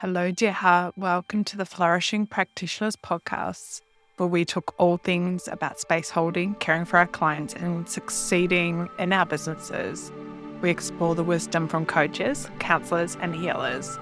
Hello, dear heart. Welcome to the Flourishing Practitioners podcast, where we talk all things about space holding, caring for our clients, and succeeding in our businesses. We explore the wisdom from coaches, counselors, and healers.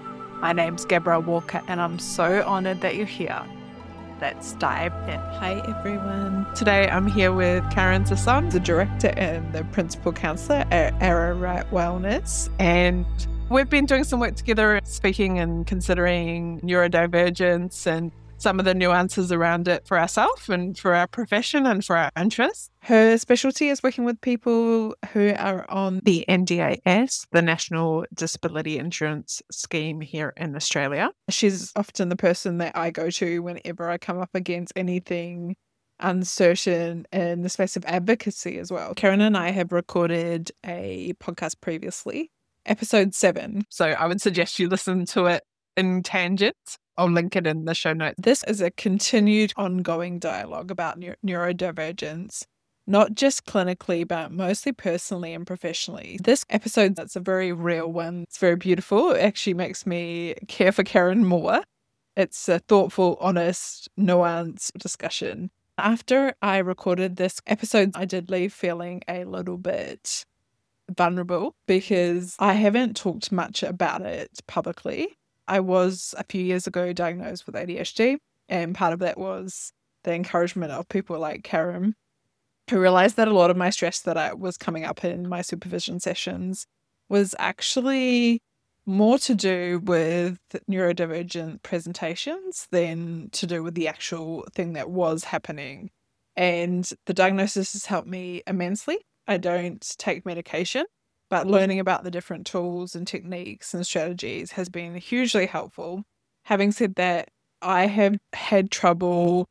My name's Gabrielle Walker, and I'm so honored that you're here. Let's dive in. Hi, everyone. Today, I'm here with Karen Sasson, the director and the principal counselor at Ararat Wellness, and we've been doing some work together, speaking and considering neurodivergence and some of the nuances around it for ourselves and for our profession and for our interests. Her specialty is working with people who are on the NDIS, the National Disability Insurance Scheme here in Australia. She's often the person that I go to whenever I come up against anything uncertain in the space of advocacy as well. Karen and I have recorded a podcast previously, episode 7. So I would suggest you listen to it in tangents. I'll link it in the show notes. This is a continued ongoing dialogue about neurodivergence, not just clinically, but mostly personally and professionally. This episode, that's a very real one. It's very beautiful. It actually makes me care for Karen more. It's a thoughtful, honest, nuanced discussion. After I recorded this episode, I did leave feeling a little bit vulnerable because I haven't talked much about it publicly. I was a few years ago diagnosed with ADHD, and part of that was the encouragement of people like Karen, who realized that a lot of my stress that was coming up in my supervision sessions was actually more to do with neurodivergent presentations than to do with the actual thing that was happening. And the diagnosis has helped me immensely. I don't take medication, but learning about the different tools and techniques and strategies has been hugely helpful. Having said that, I have had trouble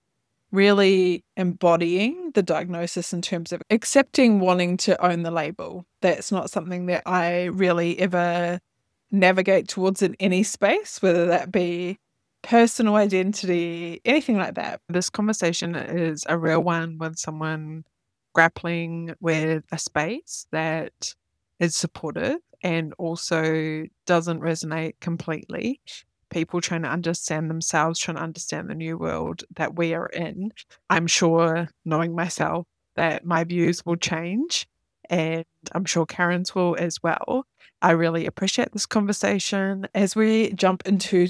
really embodying the diagnosis in terms of accepting wanting to own the label. That's not something that I really ever navigate towards in any space, whether that be personal identity, anything like that. This conversation is a real one with someone grappling with a space that is supportive and also doesn't resonate completely. People trying to understand themselves, trying to understand the new world that we are in. I'm sure, knowing myself, that my views will change, and I'm sure Karen's will as well. I really appreciate this conversation. As we jump into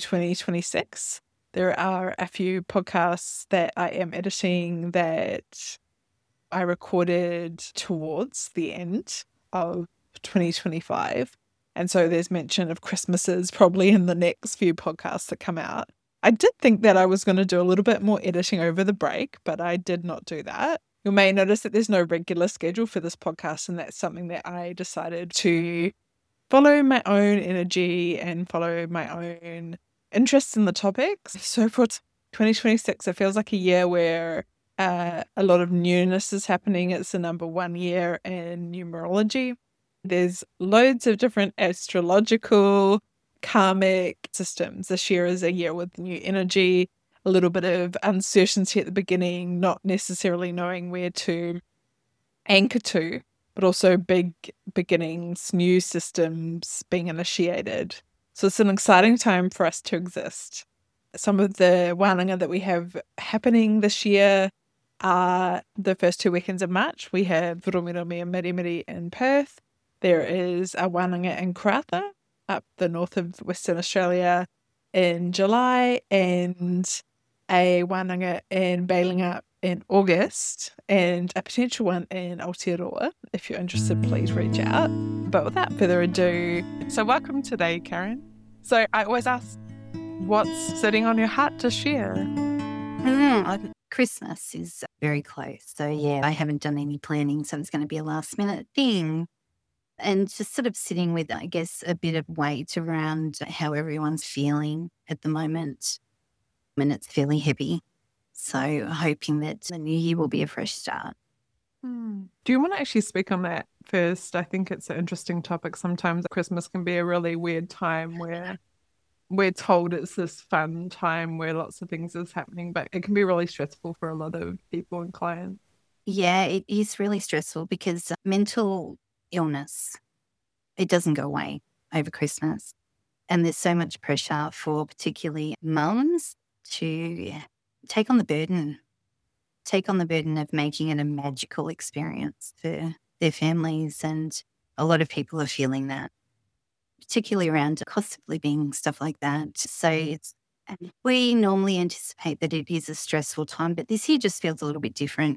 2026, there are a few podcasts that I am editing that I recorded towards the end of 2025. And so there's mention of Christmases probably in the next few podcasts that come out. I did think that I was going to do a little bit more editing over the break, but I did not do that. You may notice that there's no regular schedule for this podcast, and that's something that I decided to follow my own energy and follow my own interests in the topics. So for 2026, it feels like a year where a lot of newness is happening. It's the number 1 year in numerology. There's loads of different astrological, karmic systems. This year is a year with new energy, a little bit of uncertainty at the beginning, not necessarily knowing where to anchor to, but also big beginnings, new systems being initiated. So it's an exciting time for us to exist. Some of the wānanga that we have happening this year are the first 2 weekends of March. We have Virumiromi and Mirimiri in Perth. There is a wānanga in Karratha up the north of Western Australia in July, and a wānanga in Bailinga in August, and a potential one in Aotearoa. If you're interested, please reach out. But without further ado, so welcome today, Karen. So I always ask, what's sitting on your heart to share? Christmas is very close. So yeah, I haven't done any planning, so it's going to be a last minute thing. And just sort of sitting with, I guess, a bit of weight around how everyone's feeling at the moment. And it's fairly heavy. So hoping that the new year will be a fresh start. Do you want to actually speak on that first? I think it's an interesting topic. Sometimes Christmas can be a really weird time where we're told it's this fun time where lots of things is happening, but it can be really stressful for a lot of people and clients. Yeah, it is really stressful because mental illness, it doesn't go away over Christmas. And there's so much pressure for particularly mums to take on the burden of making it a magical experience for their families. And a lot of people are feeling that, particularly around the cost of living, stuff like that. So we normally anticipate that it is a stressful time, but this year just feels a little bit different.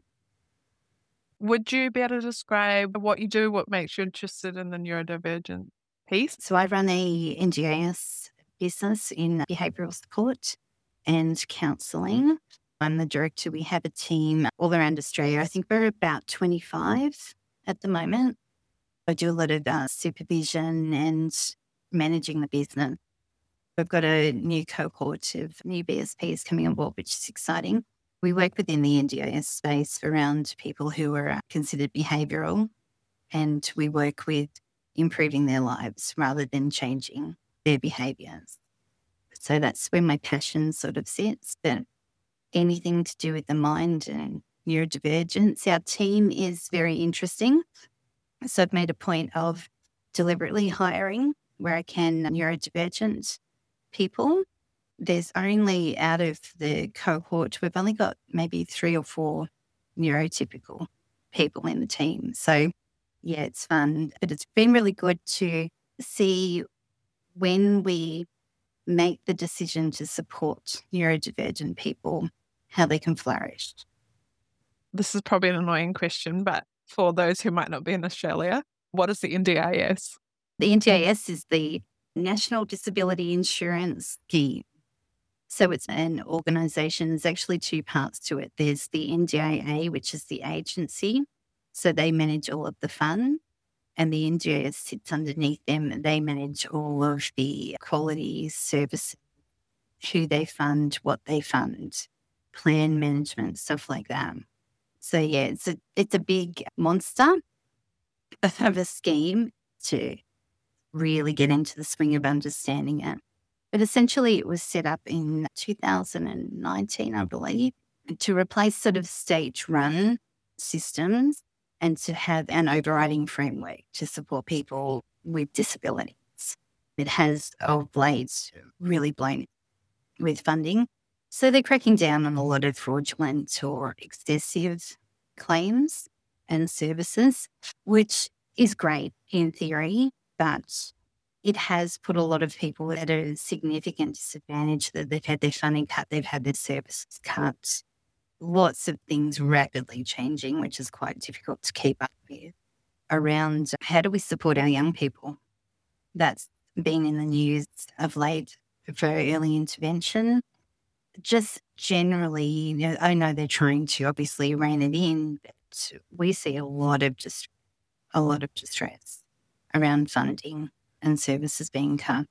Would you be able to describe what you do, what makes you interested in the neurodivergent piece? So I run a NGIS business in behavioural support and counselling. I'm the director. We have a team all around Australia. I think we're about 25 at the moment. I do a lot of supervision and managing the business. We've got a new cohort of new BSPs coming on board, which is exciting. We work within the NDIS space around people who are considered behavioural, and we work with improving their lives rather than changing their behaviours. So that's where my passion sort of sits. But anything to do with the mind and neurodivergence, our team is very interesting. So I've made a point of deliberately hiring where I can neurodivergent people. There's only out of the cohort, we've only got maybe 3 or 4 neurotypical people in the team. So yeah, it's fun, but it's been really good to see when we make the decision to support neurodivergent people, how they can flourish. This is probably an annoying question, but for those who might not be in Australia, what is the NDIS? The NDIS is the National Disability Insurance Scheme. So it's an organisation. There's actually 2 parts to it. There's the NDIA, which is the agency. So they manage all of the fund, and the NDIS sits underneath them, and they manage all of the quality services, who they fund, what they fund, plan management, stuff like that. So yeah, it's a big monster of a scheme to really get into the swing of understanding it. But essentially it was set up in 2019, I believe, to replace sort of state-run systems and to have an overriding framework to support people with disabilities. It has, of late, really blown with funding. So they're cracking down on a lot of fraudulent or excessive claims and services, which is great in theory, but it has put a lot of people at a significant disadvantage, that they've had their funding cut, they've had their services cut, lots of things rapidly changing, which is quite difficult to keep up with, around how do we support our young people. That's been in the news of late for early intervention. Just generally, I know they're trying to obviously rein it in, but we see a lot of distress around funding and services being cut.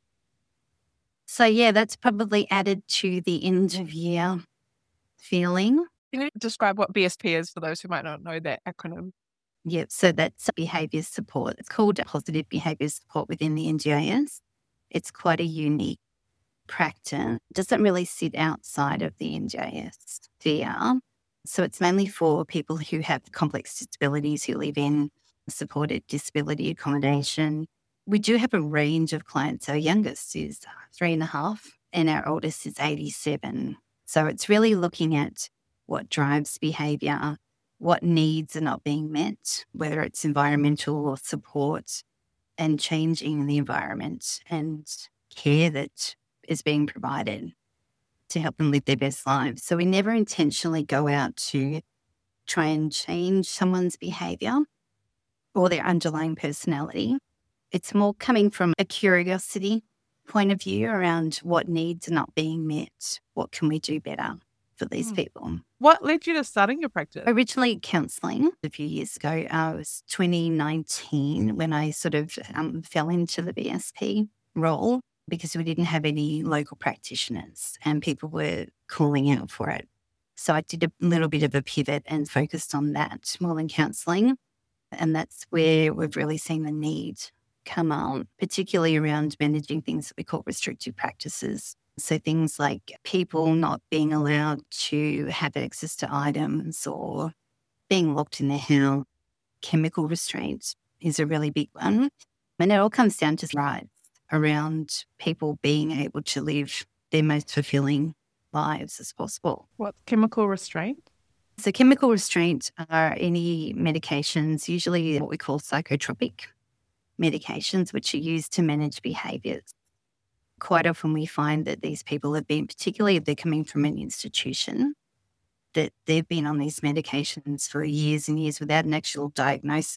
So yeah, that's probably added to the end of year feeling. Can you describe what BSP is for those who might not know that acronym? Yep, so that's behaviour support. It's called positive behaviour support within the NGIS. It's quite a unique practice. It doesn't really sit outside of the NGIS sphere. So it's mainly for people who have complex disabilities, who live in supported disability accommodation. We do have a range of clients. Our youngest is 3.5 and our oldest is 87. So it's really looking at what drives behaviour, what needs are not being met, whether it's environmental or support, and changing the environment and care that is being provided to help them live their best lives. So we never intentionally go out to try and change someone's behaviour or their underlying personality. It's more coming from a curiosity point of view around what needs are not being met. What can we do better for these people? What led you to starting your practice? Originally counselling a few years ago. It was 2019 when I sort of fell into the BSP role, because we didn't have any local practitioners and people were calling out for it. So I did a little bit of a pivot and focused on that more than counselling. And that's where we've really seen the need come on, particularly around managing things that we call restrictive practices. So things like people not being allowed to have access to items or being locked in their house. Chemical restraints is a really big one. And it all comes down to rights around people being able to live their most fulfilling lives as possible. What chemical restraint? So chemical restraint are any medications, usually what we call psychotropic medications, which are used to manage behaviours. Quite often we find that these people have been, particularly if they're coming from an institution, that they've been on these medications for years and years without an actual diagnosis.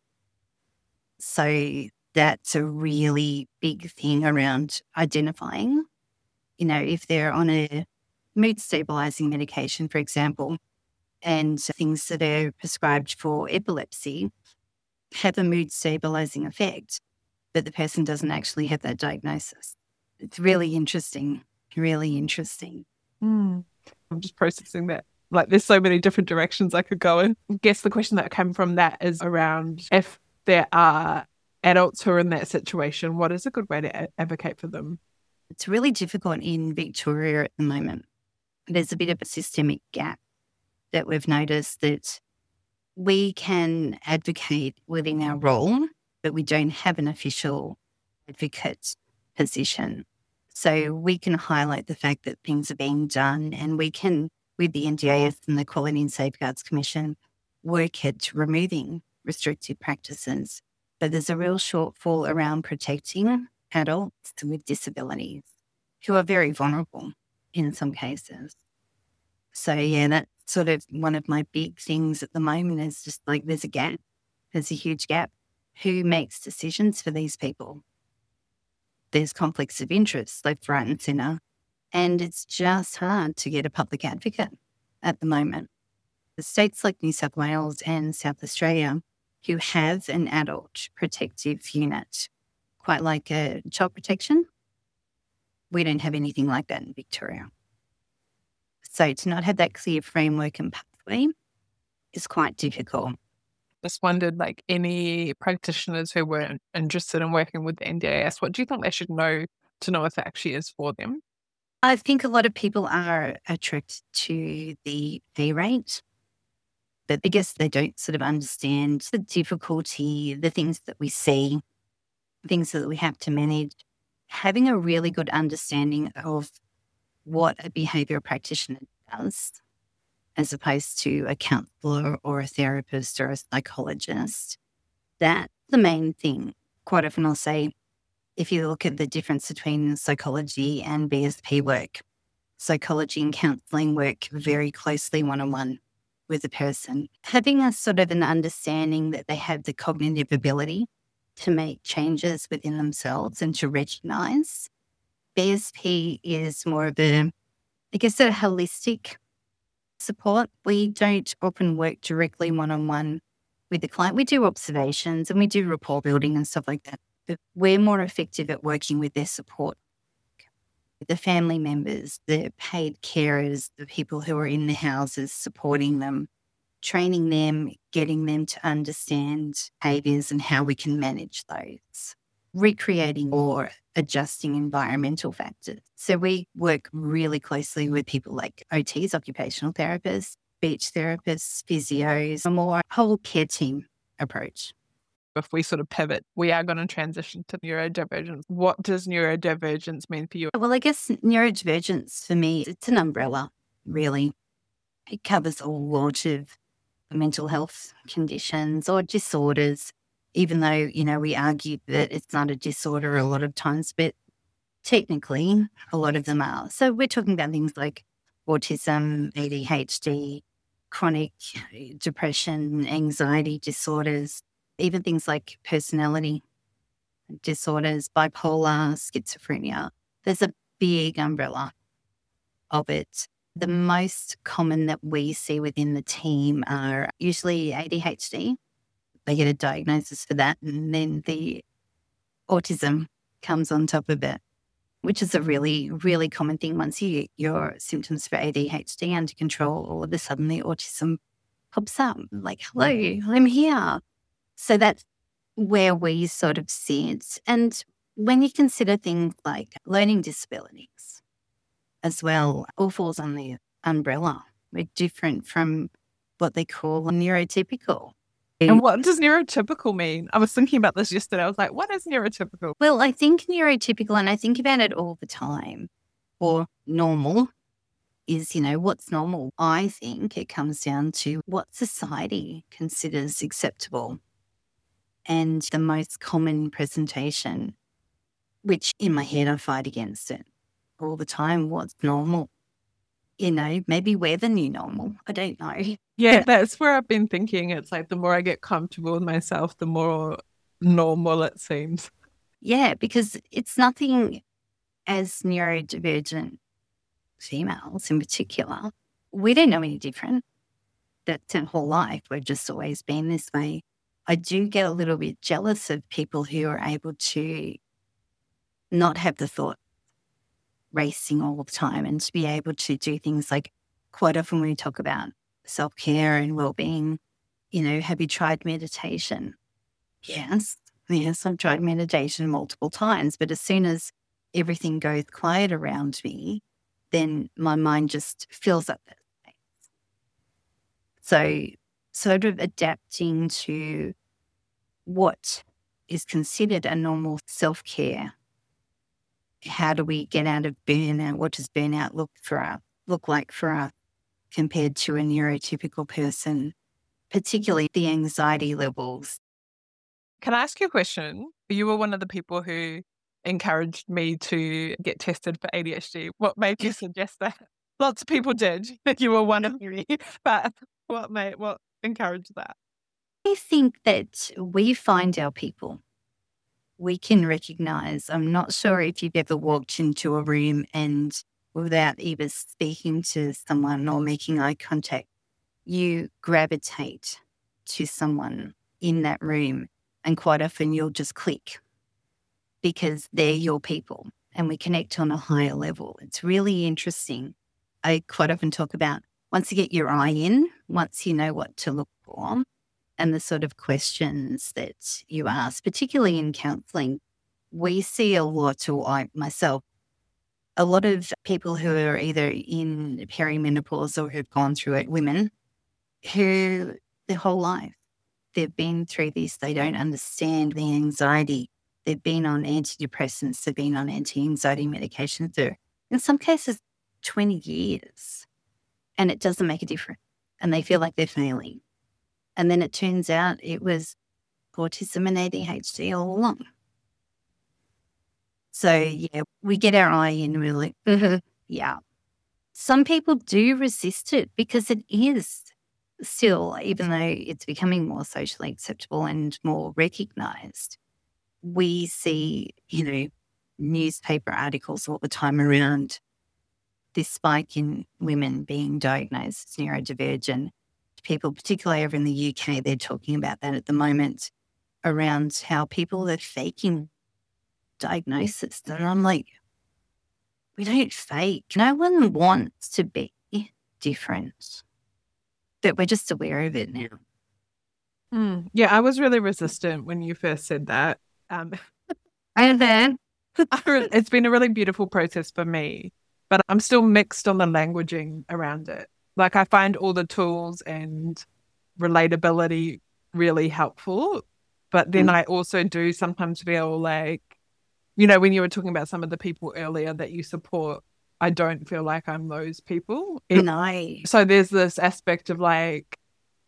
So that's a really big thing around identifying, if they're on a mood stabilizing medication, for example, and things that are prescribed for epilepsy have a mood stabilizing effect, but the person doesn't actually have that diagnosis. It's really interesting, really interesting. I'm just processing that. Like, there's so many different directions I could go in. I guess the question that came from that is around if there are adults who are in that situation, what is a good way to advocate for them? It's really difficult in Victoria at the moment. There's a bit of a systemic gap that we've noticed, that we can advocate within our role, but we don't have an official advocate position. So we can highlight the fact that things are being done, and we can, with the NDIS and the Quality and Safeguards Commission, work at removing restrictive practices. But there's a real shortfall around protecting adults with disabilities who are very vulnerable in some cases. So yeah, that's sort of one of my big things at the moment, is just like there's a gap. There's a huge gap. Who makes decisions for these people? There's conflicts of interest left, right and centre. And it's just hard to get a public advocate at the moment. The states like New South Wales and South Australia, who have an adult protective unit, quite like a child protection, we don't have anything like that in Victoria. So to not have that clear framework and pathway is quite difficult. Just wondered, like, any practitioners who weren't interested in working with the NDIS, what do you think they should know to know if it actually is for them? I think a lot of people are attracted to the pay rate, but I guess they don't sort of understand the difficulty, the things that we see, things that we have to manage. Having a really good understanding of what a behavioural practitioner does, as opposed to a counsellor or a therapist or a psychologist, that's the main thing. Quite often I'll say, if you look at the difference between psychology and BSP work, psychology and counselling work very closely one-on-one with a person. Having a sort of an understanding that they have the cognitive ability to make changes within themselves and to recognise. BSP is more of a holistic support. We don't often work directly one-on-one with the client. We do observations and we do rapport building and stuff like that. But we're more effective at working with their support, the family members, the paid carers, the people who are in the houses supporting them, training them, getting them to understand behaviours and how we can manage those, recreating or adjusting environmental factors. So we work really closely with people like OTs, occupational therapists, speech therapists, physios, a more whole care team approach. If we sort of pivot, we are going to transition to neurodivergence. What does neurodivergence mean for you? Well, I guess neurodivergence for me, it's an umbrella, really. It covers a lot of mental health conditions or disorders, even though, we argue that it's not a disorder a lot of times, but technically a lot of them are. So we're talking about things like autism, ADHD, chronic depression, anxiety disorders, even things like personality disorders, bipolar, schizophrenia. There's a big umbrella of it. The most common that we see within the team are usually ADHD. They get a diagnosis for that, and then the autism comes on top of it, which is a really, really common thing. Once you get your symptoms for ADHD under control, all of a sudden the autism pops up, like, hello, I'm here. So that's where we sort of sit. And when you consider things like learning disabilities as well, all falls on the umbrella. We're different from what they call neurotypical. And what does neurotypical mean? I was thinking about this yesterday. I was like, what is neurotypical? Well, I think neurotypical, and I think about it all the time, or normal is, what's normal? I think it comes down to what society considers acceptable and the most common presentation, which in my head I fight against it all the time. What's normal? Maybe we're the new normal. I don't know. Yeah, that's where I've been thinking. It's like the more I get comfortable with myself, the more normal it seems. Yeah, because it's nothing as neurodivergent females in particular. We don't know any different. That's our whole life. We've just always been this way. I do get a little bit jealous of people who are able to not have the thought racing all the time and to be able to do things like, quite often when we talk about self-care and well-being, have you tried meditation? Yes, I've tried meditation multiple times, but as soon as everything goes quiet around me, then my mind just fills up that space. So sort of adapting to what is considered a normal self-care. How do we get out of burnout? What does burnout look like for us compared to a neurotypical person, particularly the anxiety levels? Can I ask you a question? You were one of the people who encouraged me to get tested for ADHD. What made you suggest that? Lots of people did. You were one of me. But what encouraged that? I think that we find our people. We can recognize, I'm not sure if you've ever walked into a room and without either speaking to someone or making eye contact, you gravitate to someone in that room. And quite often you'll just click because they're your people and we connect on a higher level. It's really interesting. I quite often talk about once you get your eye in, once you know what to look for, and the sort of questions that you ask, particularly in counselling, we see a lot, or I myself, a lot of people who are either in perimenopause or who've gone through it, women who their whole life, they've been through this, they don't understand the anxiety. They've been on antidepressants, they've been on anti-anxiety medications for, in some cases, 20 years, and it doesn't make a difference. And they feel like they're failing. And then it turns out it was autism and ADHD all along. So, yeah, we get our eye in, we're like, yeah. Some people do resist it because it is still, even though it's becoming more socially acceptable and more recognised, we see, newspaper articles all the time around this spike in women being diagnosed as neurodivergent. People, particularly over in the UK, they're talking about that at the moment around how people are faking diagnosis. And I'm like, we don't fake. No one wants to be different, but we're just aware of it now. Yeah, I was really resistant when you first said that. And then it's been a really beautiful process for me, but I'm still mixed on the languaging around it. Like I find all the tools and relatability really helpful, but then I also do sometimes feel like, when you were talking about some of the people earlier that you support, I don't feel like I'm those people. So there's this aspect of like,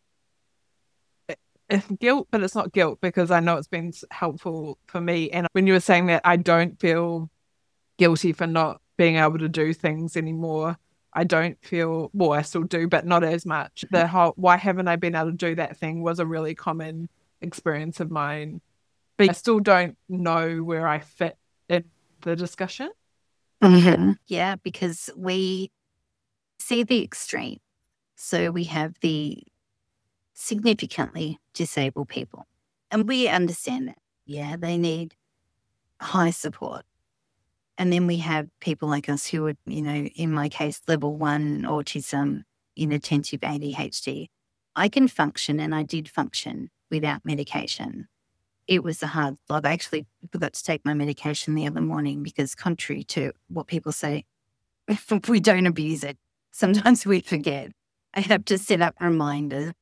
it's guilt, but it's not guilt because I know it's been helpful for me. And when you were saying that I don't feel guilty for not being able to do things anymore, I don't feel, well, I still do, but not as much. The whole, why haven't I been able to do that thing was a really common experience of mine. But I still don't know where I fit in the discussion. Yeah, because we see the extreme. So we have the significantly disabled people. And we understand that. Yeah, they need high support. And then we have people like us who are, in my case, level 1 autism, inattentive ADHD. I can function, and I did function without medication. It was a hard slog. I actually forgot to take my medication the other morning because, contrary to what people say, if we don't abuse it, sometimes we forget. I have to set up reminders.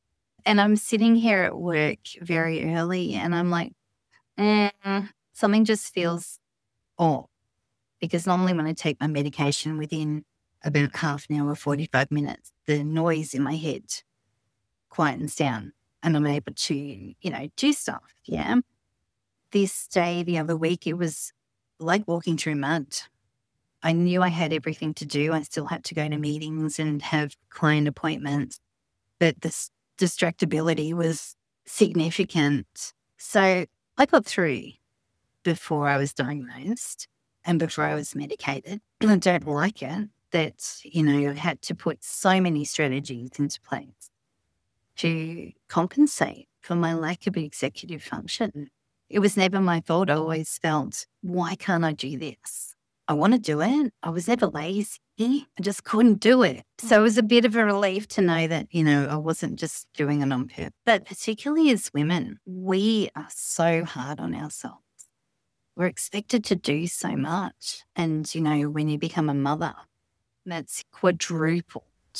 And I'm sitting here at work very early and I'm like, something just feels off. Because normally when I take my medication within about half an hour, 45 minutes, the noise in my head quietens down and I'm able to, do stuff. Yeah. This day, the other week, it was like walking through mud. I knew I had everything to do. I still had to go to meetings and have client appointments, but this distractibility was significant. So I got through before I was diagnosed and before I was medicated. I don't like it that, I had to put so many strategies into place to compensate for my lack of executive function. It was never my fault. I always felt, why can't I do this? I want to do it. I was never lazy. I just couldn't do it. So it was a bit of a relief to know that, I wasn't just doing it on purpose. But particularly as women, we are so hard on ourselves. We're expected to do so much. And, when you become a mother, that's quadrupled.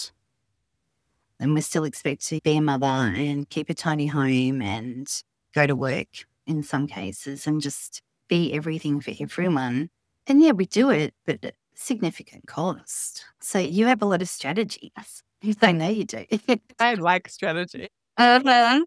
And we're still expected to be a mother and keep a tiny home and go to work in some cases and just be everything for everyone. And yeah, we do it, but at significant cost. So you have a lot of strategies. I know you do. I like strategy. Uh-huh.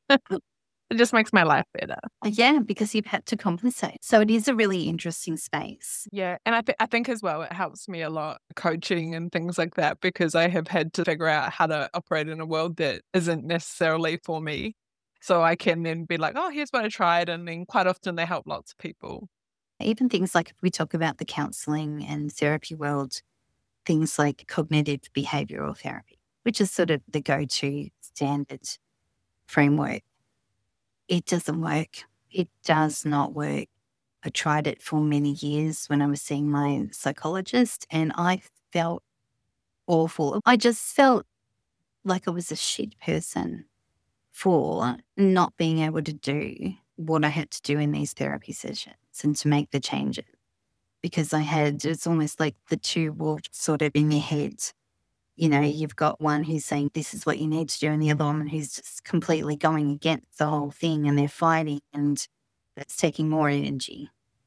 It just makes my life better. Yeah, because you've had to compensate. So it is a really interesting space. Yeah. And I think as well, it helps me a lot, coaching and things like that, because I have had to figure out how to operate in a world that isn't necessarily for me. So I can then be like, oh, here's what I tried. And then quite often they help lots of people. Even things like if we talk about the counselling and therapy world, things like cognitive behavioural therapy, which is sort of the go-to standard framework. It doesn't work. It does not work. I tried it for many years when I was seeing my psychologist and I felt awful. I just felt like I was a shit person for not being able to do what I had to do in these therapy sessions and to make the changes. Because it's almost like the two wolves sort of in your head. You've got one who's saying this is what you need to do and the other one who's just completely going against the whole thing and they're fighting and that's taking more energy.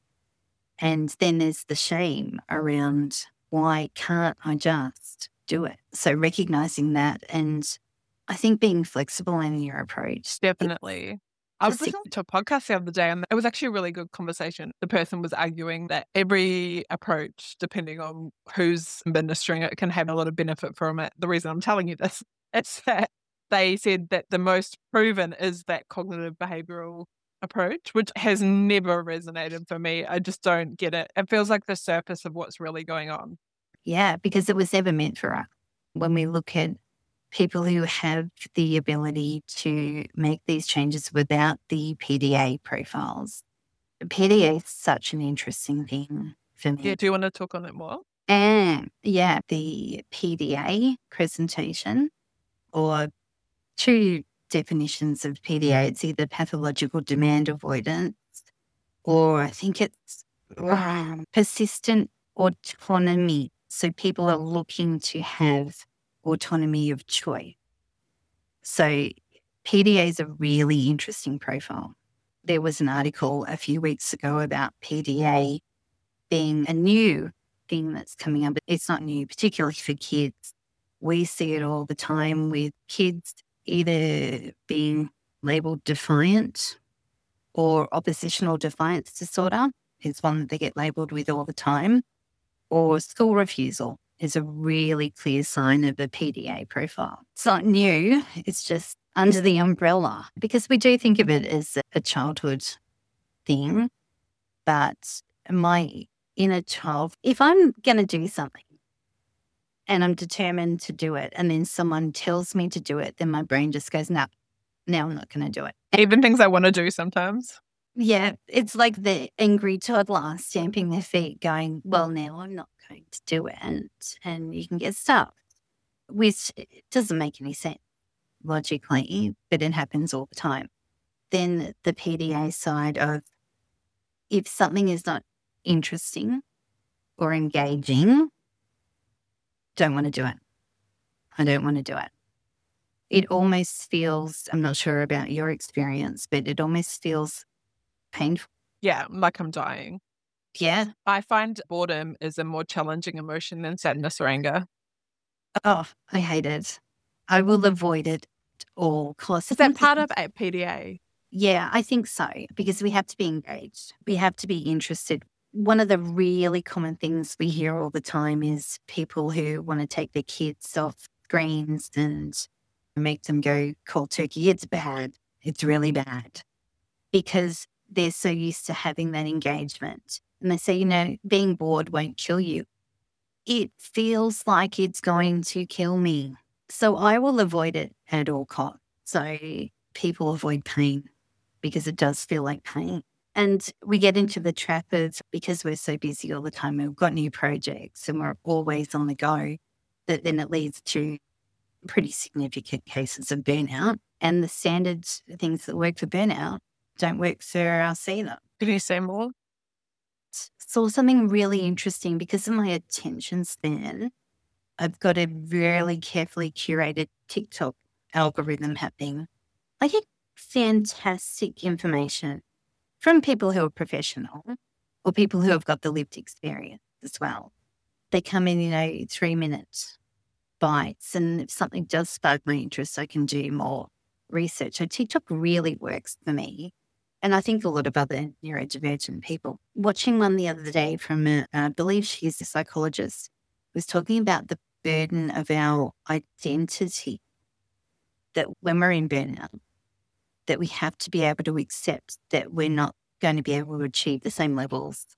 And then there's the shame around why can't I just do it? So recognizing that and I think being flexible in your approach. Definitely. I was listening to a podcast the other day and it was actually a really good conversation. The person was arguing that every approach, depending on who's administering it, can have a lot of benefit from it. The reason I'm telling you this is that they said that the most proven is that cognitive behavioral approach, which has never resonated for me. I just don't get it. It feels like the surface of what's really going on. Yeah, because it was never meant for us. When we look at people who have the ability to make these changes without the PDA profiles. PDA is such an interesting thing for me. Yeah, do you want to talk on it more? And yeah, the PDA presentation, or two definitions of PDA, it's either pathological demand avoidance, or I think it's persistent autonomy. So people are looking to have autonomy of choice. So PDA is a really interesting profile. There was an article a few weeks ago about PDA being a new thing that's coming up. It's not new, particularly for kids. We see it all the time with kids either being labelled defiant or oppositional defiance disorder is one that they get labelled with all the time, or school refusal is a really clear sign of a PDA profile. It's not new, it's just under the umbrella because we do think of it as a childhood thing. But my inner child, if I'm going to do something and I'm determined to do it and then someone tells me to do it, then my brain just goes, no, now I'm not going to do it. Even things I want to do sometimes. Yeah, it's like the angry toddler stamping their feet going, well, now I'm not going to do it. And you can get stuck, which doesn't make any sense logically, but it happens all the time. Then the PDA side of if something is not interesting or engaging, don't want to do it. I don't want to do it. It almost feels, I'm not sure about your experience, but it almost feels painful. Yeah, like I'm dying. Yeah. I find boredom is a more challenging emotion than sadness or anger. Oh, I hate it. I will avoid it at all costs. Is that part of a PDA? Yeah, I think so, because we have to be engaged. We have to be interested. One of the really common things we hear all the time is people who want to take their kids off screens and make them go cold turkey. It's bad. It's really bad because they're so used to having that engagement. And they say, being bored won't kill you. It feels like it's going to kill me. So I will avoid it at all costs. So people avoid pain because it does feel like pain. And we get into the trap of, because we're so busy all the time, we've got new projects and we're always on the go, that then it leads to pretty significant cases of burnout. And the standard things that work for burnout don't work for us either. Can you say more? Saw something really interesting because of my attention span. I've got a really carefully curated TikTok algorithm happening. I get fantastic information from people who are professional or people who have got the lived experience as well. They come in, 3-minute bites, and if something does spark my interest, I can do more research. So TikTok really works for me. And I think a lot of other neurodivergent people. Watching one the other day from, I believe she's a psychologist, was talking about the burden of our identity, that when we're in burnout, that we have to be able to accept that we're not going to be able to achieve the same levels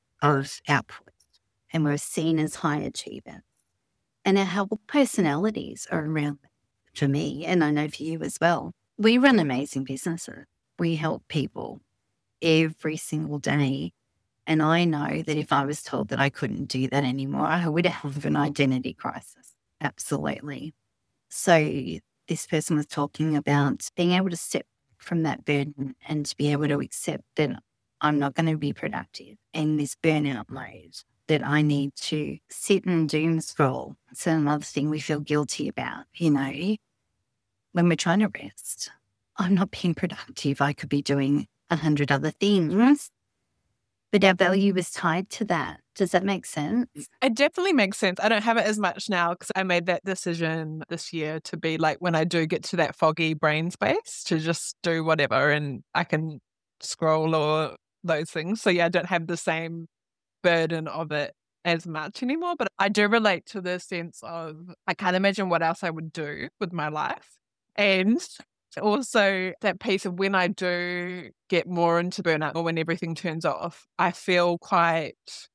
of output, and we're seen as high achievers. And our whole personalities are around that. For me, and I know for you as well, we run amazing businesses. We help people every single day. And I know that if I was told that I couldn't do that anymore, I would have an identity crisis. Absolutely. So this person was talking about being able to step from that burden and to be able to accept that I'm not going to be productive in this burnout mode, that I need to sit and doom scroll. It's another thing we feel guilty about, when we're trying to rest. I'm not being productive. I could be doing 100 other things, but our value is tied to that. Does that make sense? It definitely makes sense. I don't have it as much now because I made that decision this year to be like, when I do get to that foggy brain space, to just do whatever and I can scroll or those things. So yeah, I don't have the same burden of it as much anymore. But I do relate to the sense of, I can't imagine what else I would do with my life. And also that piece of, when I do get more into burnout or when everything turns off, I feel quite,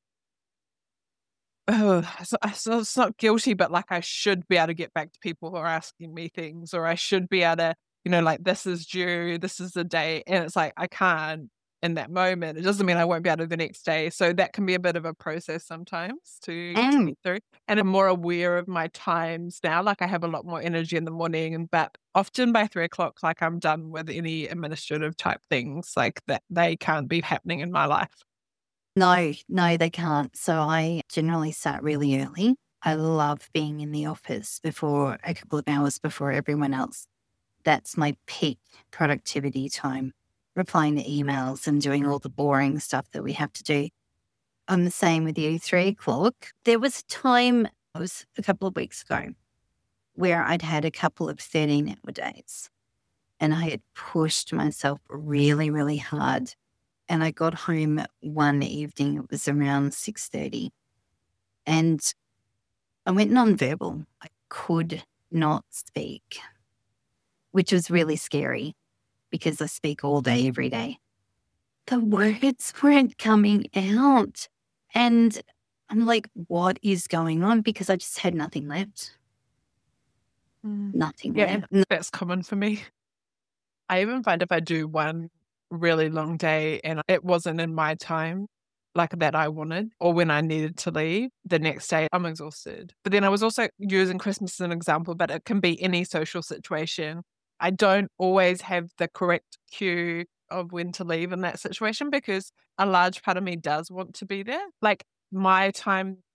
so it's not guilty, but like I should be able to get back to people who are asking me things, or I should be able to, like, this is due, this is the day. And it's like, I can't in that moment. It doesn't mean I won't be able to the next day. So that can be a bit of a process sometimes to And get through. And I'm more aware of my times now. Like I have a lot more energy in the morning, but often by 3 o'clock, like I'm done with any administrative type things like that. They can't be happening in my life. no, they can't. So I generally start really early. I love being in the office before a couple of hours before everyone else. That's my peak productivity time, replying to emails and doing all the boring stuff that we have to do. I'm the same with you, 3 o'clock. There was a time, it was a couple of weeks ago, where I'd had a couple of 13-hour days and I had pushed myself really, really hard. And I got home one evening, it was around 6:30, and I went nonverbal. I could not speak, which was really scary because I speak all day, every day. The words weren't coming out. And I'm like, what is going on? Because I just had nothing left. Nothing Yeah, left. that's common for me. I even find if I do one really long day and it wasn't in my time, like that I wanted, or when I needed to leave, the next day I'm exhausted. But then I was also using Christmas as an example, but it can be any social situation. I don't always have the correct cue of when to leave in that situation because a large part of me does want to be there. Like my time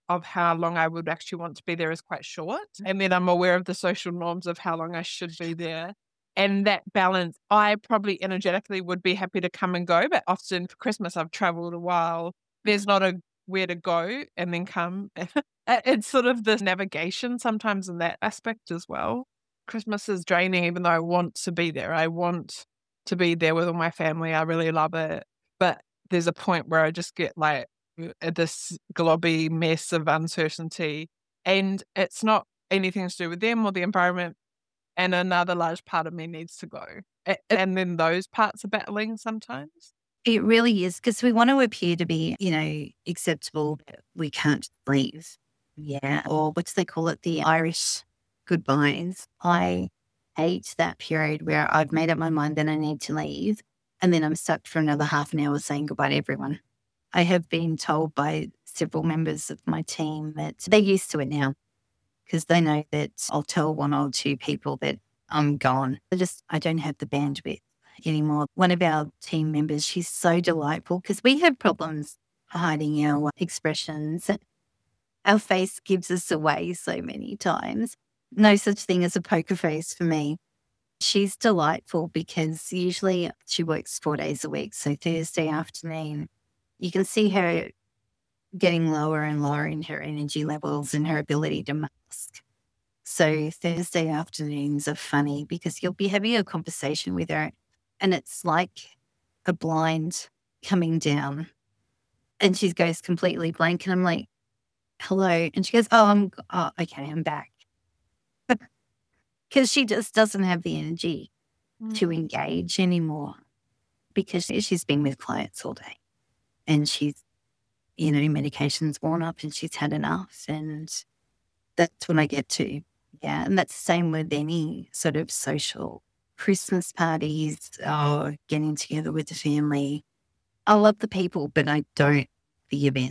of how long I would actually want to be there is quite short. And then I'm aware of the social norms of how long I should be there. And that balance, I probably energetically would be happy to come and go, but often for Christmas, I've traveled a while. There's not a where to go and then come. It's sort of the navigation sometimes in that aspect as well. Christmas is draining, even though I want to be there. I want to be there with all my family. I really love it. But there's a point where I just get like this globby mess of uncertainty. And it's not anything to do with them or the environment. And another large part of me needs to go. And then those parts are battling sometimes. It really is, because we want to appear to be, acceptable, but we can't leave. Yeah. Or what do they call it? The Irish goodbyes. I hate that period where I've made up my mind that I need to leave, and then I'm stuck for another half an hour saying goodbye to everyone. I have been told by several members of my team that they're used to it now, because they know that I'll tell one or two people that I'm gone. I don't have the bandwidth anymore. One of our team members, she's so delightful, because we have problems hiding our expressions. Our face gives us away so many times. No such thing as a poker face for me. She's delightful because usually she works 4 days a week. So Thursday afternoon, you can see her getting lower and lower in her energy levels and her ability to mask. So Thursday afternoons are funny because you'll be having a conversation with her and it's like a blind coming down and she goes completely blank and I'm like, hello. And she goes, oh, okay, I'm back. Because she just doesn't have the energy to engage anymore because she's been with clients all day and she's, medication's worn up and she's had enough. And that's when I get to. Yeah. And that's the same with any sort of social Christmas parties or getting together with the family. I love the people, but I don't the event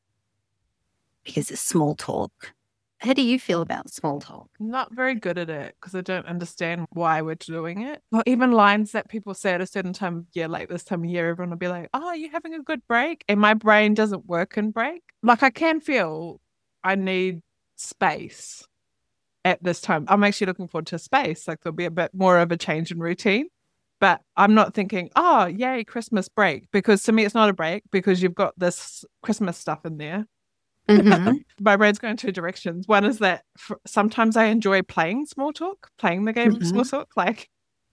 because it's small talk. How do you feel about small talk? Not very good at it because I don't understand why we're doing it. Or even lines that people say at a certain time of year, like this time of year, everyone will be like, oh, are you having a good break? And my brain doesn't work in break. Like I can feel I need space at this time. I'm actually looking forward to space. Like there'll be a bit more of a change in routine. But I'm not thinking, oh, yay, Christmas break. Because to me, it's not a break because you've got this Christmas stuff in there. Mm-hmm. My brain's going two directions. One is that sometimes I enjoy playing small talk, playing the game of small talk. Like,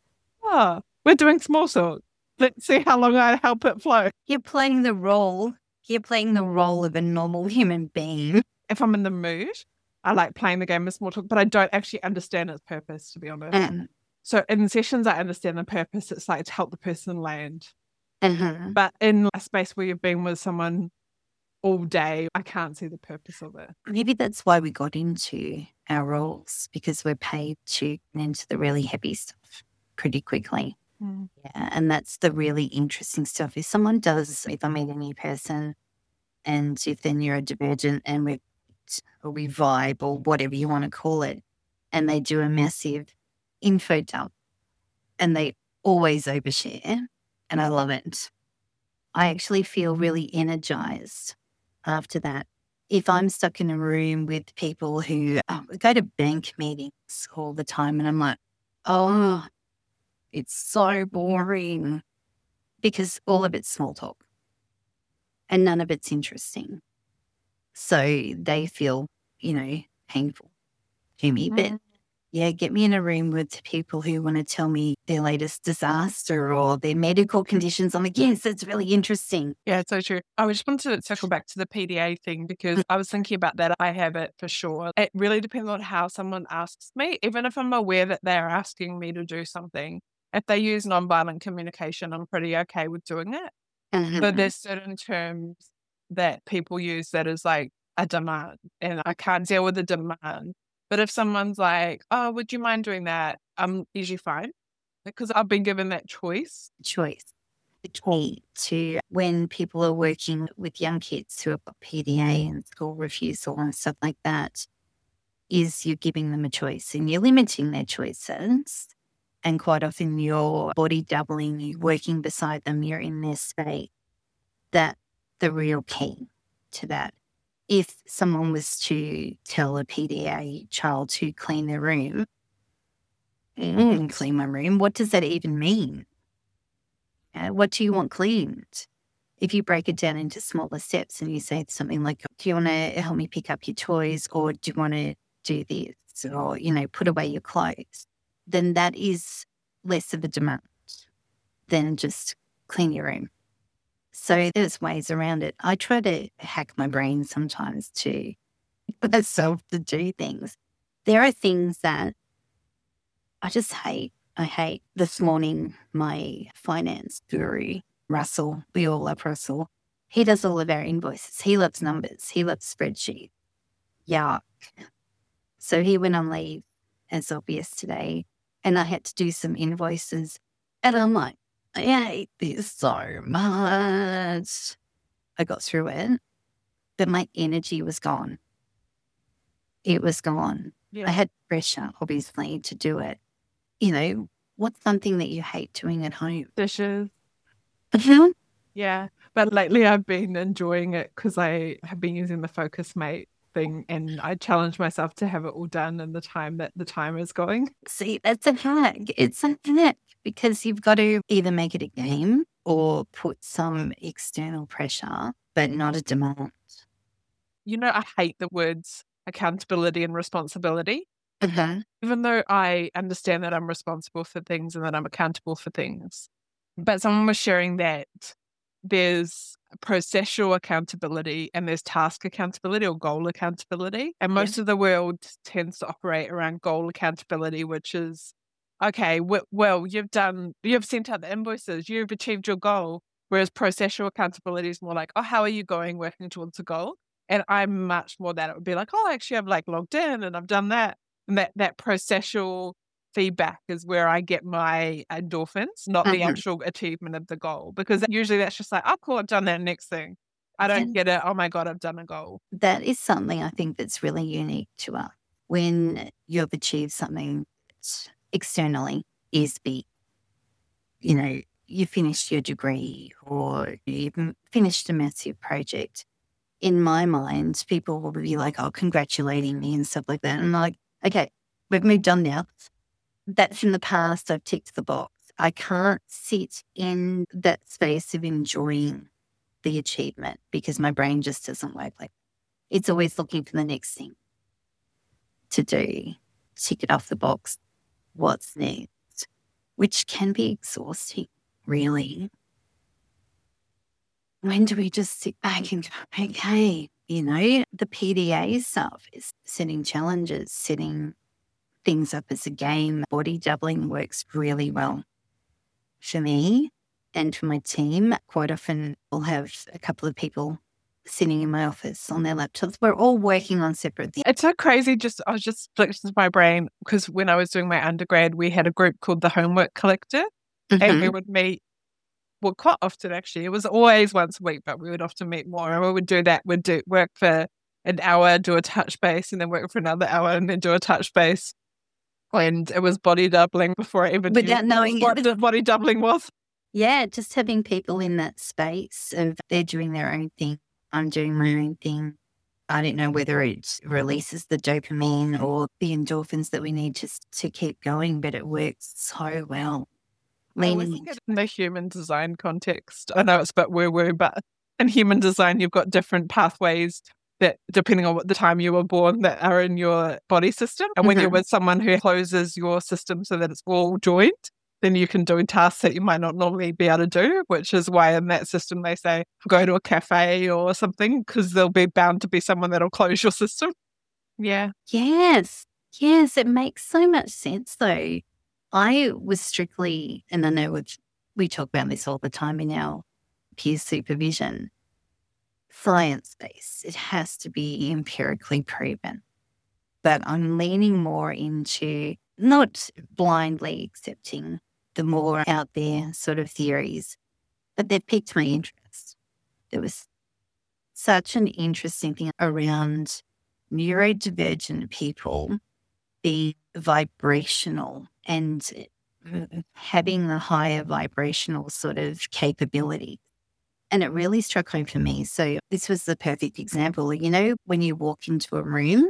oh, we're doing small talk. Let's see how long I help it flow. You're playing the role. You're playing the role of a normal human being. If I'm in the mood, I like playing the game of small talk, but I don't actually understand its purpose, to be honest. So in sessions, I understand the purpose. It's like to help the person land. But in a space where you've been with someone all day, I can't see the purpose of it. Maybe that's why we got into our roles, because we're paid to get into the really heavy stuff pretty quickly. Yeah, and that's the really interesting stuff. If I meet a new person and if they're neurodivergent and we vibe or whatever you want to call it, and they do a massive info dump and they always overshare, and I love it. I actually feel really energized after that. If I'm stuck in a room with people who go to bank meetings all the time and I'm like, oh, it's so boring because all of it's small talk and none of it's interesting. So they feel, painful to me. But yeah, get me in a room with people who want to tell me their latest disaster or their medical conditions. I'm like, yes, that's really interesting. Yeah, it's so true. I just wanted to circle back to the PDA thing because I was thinking about that. I have it for sure. It really depends on how someone asks me, even if I'm aware that they're asking me to do something. If they use nonviolent communication, I'm pretty okay with doing it. But there's certain terms that people use that is like a demand and I can't deal with the demand. But if someone's like, oh, would you mind doing that? I'm usually fine because I've been given that choice. The key to when people are working with young kids who have got PDA and school refusal and stuff like that is you're giving them a choice and you're limiting their choices. And quite often you're body doubling, you're working beside them, you're in their state. That's the real key to that. if someone was to tell a PDA child to clean their room, clean my room, what does that even mean? What do you want cleaned? If you break it down into smaller steps and you say something like, do you want to help me pick up your toys, or do you want to do this, or, put away your clothes, then that is less of a demand than just clean your room. So there's ways around it. I try to hack my brain sometimes to myself to do things. There are things that I just hate. I hate. This morning, my finance guru, Russell, we all love Russell. He does all of our invoices. He loves numbers. He loves spreadsheets. Yuck. So he went on leave as of yesterday, and I had to do some invoices. And I'm like, I hate this so much. I got through it, but my energy was gone. It was gone. Yeah. I had pressure, obviously, to do it. What's something that you hate doing at home? Dishes. Mhm. Yeah. But lately I've been enjoying it because I have been using the Focus Mate thing, and I challenge myself to have it all done in the time that the timer is going. See, that's a hack. It's a hack because you've got to either make it a game or put some external pressure, but not a demand. I hate the words accountability and responsibility. Okay. Even though I understand that I'm responsible for things and that I'm accountable for things. But someone was sharing that there's processual accountability and there's task accountability or goal accountability. And most of the world tends to operate around goal accountability, which is, okay, well, you've sent out the invoices, you've achieved your goal. Whereas processual accountability is more like, oh, how are you going working towards a goal? And I'm much more that it would be like, oh, actually, I've logged in and I've done that. And that processual feedback is where I get my endorphins, not the actual achievement of the goal. Because usually that's just like, oh, cool, I've done that next thing. I don't get it. Oh my God, I've done a goal. That is something I think that's really unique to us. When you've achieved something externally, is big. You finished your degree or you even finished a massive project. In my mind, people will be like, oh, congratulating me and stuff like that. And I'm like, okay, we've moved on now. That's in the past. I've ticked the box. I can't sit in that space of enjoying the achievement because my brain just doesn't work like that. It's always looking for the next thing to do, tick it off the box. What's next? Which can be exhausting, really. When do we just sit back and go, okay, the PDA stuff is setting challenges, setting things up as a game. Body doubling works really well for me and for my team. Quite often we'll have a couple of people sitting in my office on their laptops. We're all working on separate things. It's so crazy. I was just flicked into my brain because when I was doing my undergrad, we had a group called the Homework Collective, and we would meet. Well, quite often actually. It was always once a week, but we would often meet more. And we would do that. We'd do work for an hour, do a touch base, and then work for another hour, and then do a touch base. And it was body doubling before I even Without knowing what body doubling was. Yeah, just having people in that space of they're doing their own thing, I'm doing my own thing. I don't know whether it releases the dopamine or the endorphins that we need to keep going, but it works so well. I always think in the human design context, I know it's a bit woo-woo, but in human design, you've got different pathways that, depending on what the time you were born, that are in your body system. And when you're with someone who closes your system so that it's all joined, then you can do tasks that you might not normally be able to do, which is why in that system they say go to a cafe or something, because there'll be bound to be someone that'll close your system. Yeah. Yes, it makes so much sense though. I was strictly, and I know we talk about this all the time in our peer supervision, science-based. It has to be empirically proven. But I'm leaning more into not blindly accepting the more out there sort of theories, but they've piqued my interest. There was such an interesting thing around neurodivergent people being vibrational and having a higher vibrational sort of capability. And it really struck home for me. So this was the perfect example. You know, when you walk into a room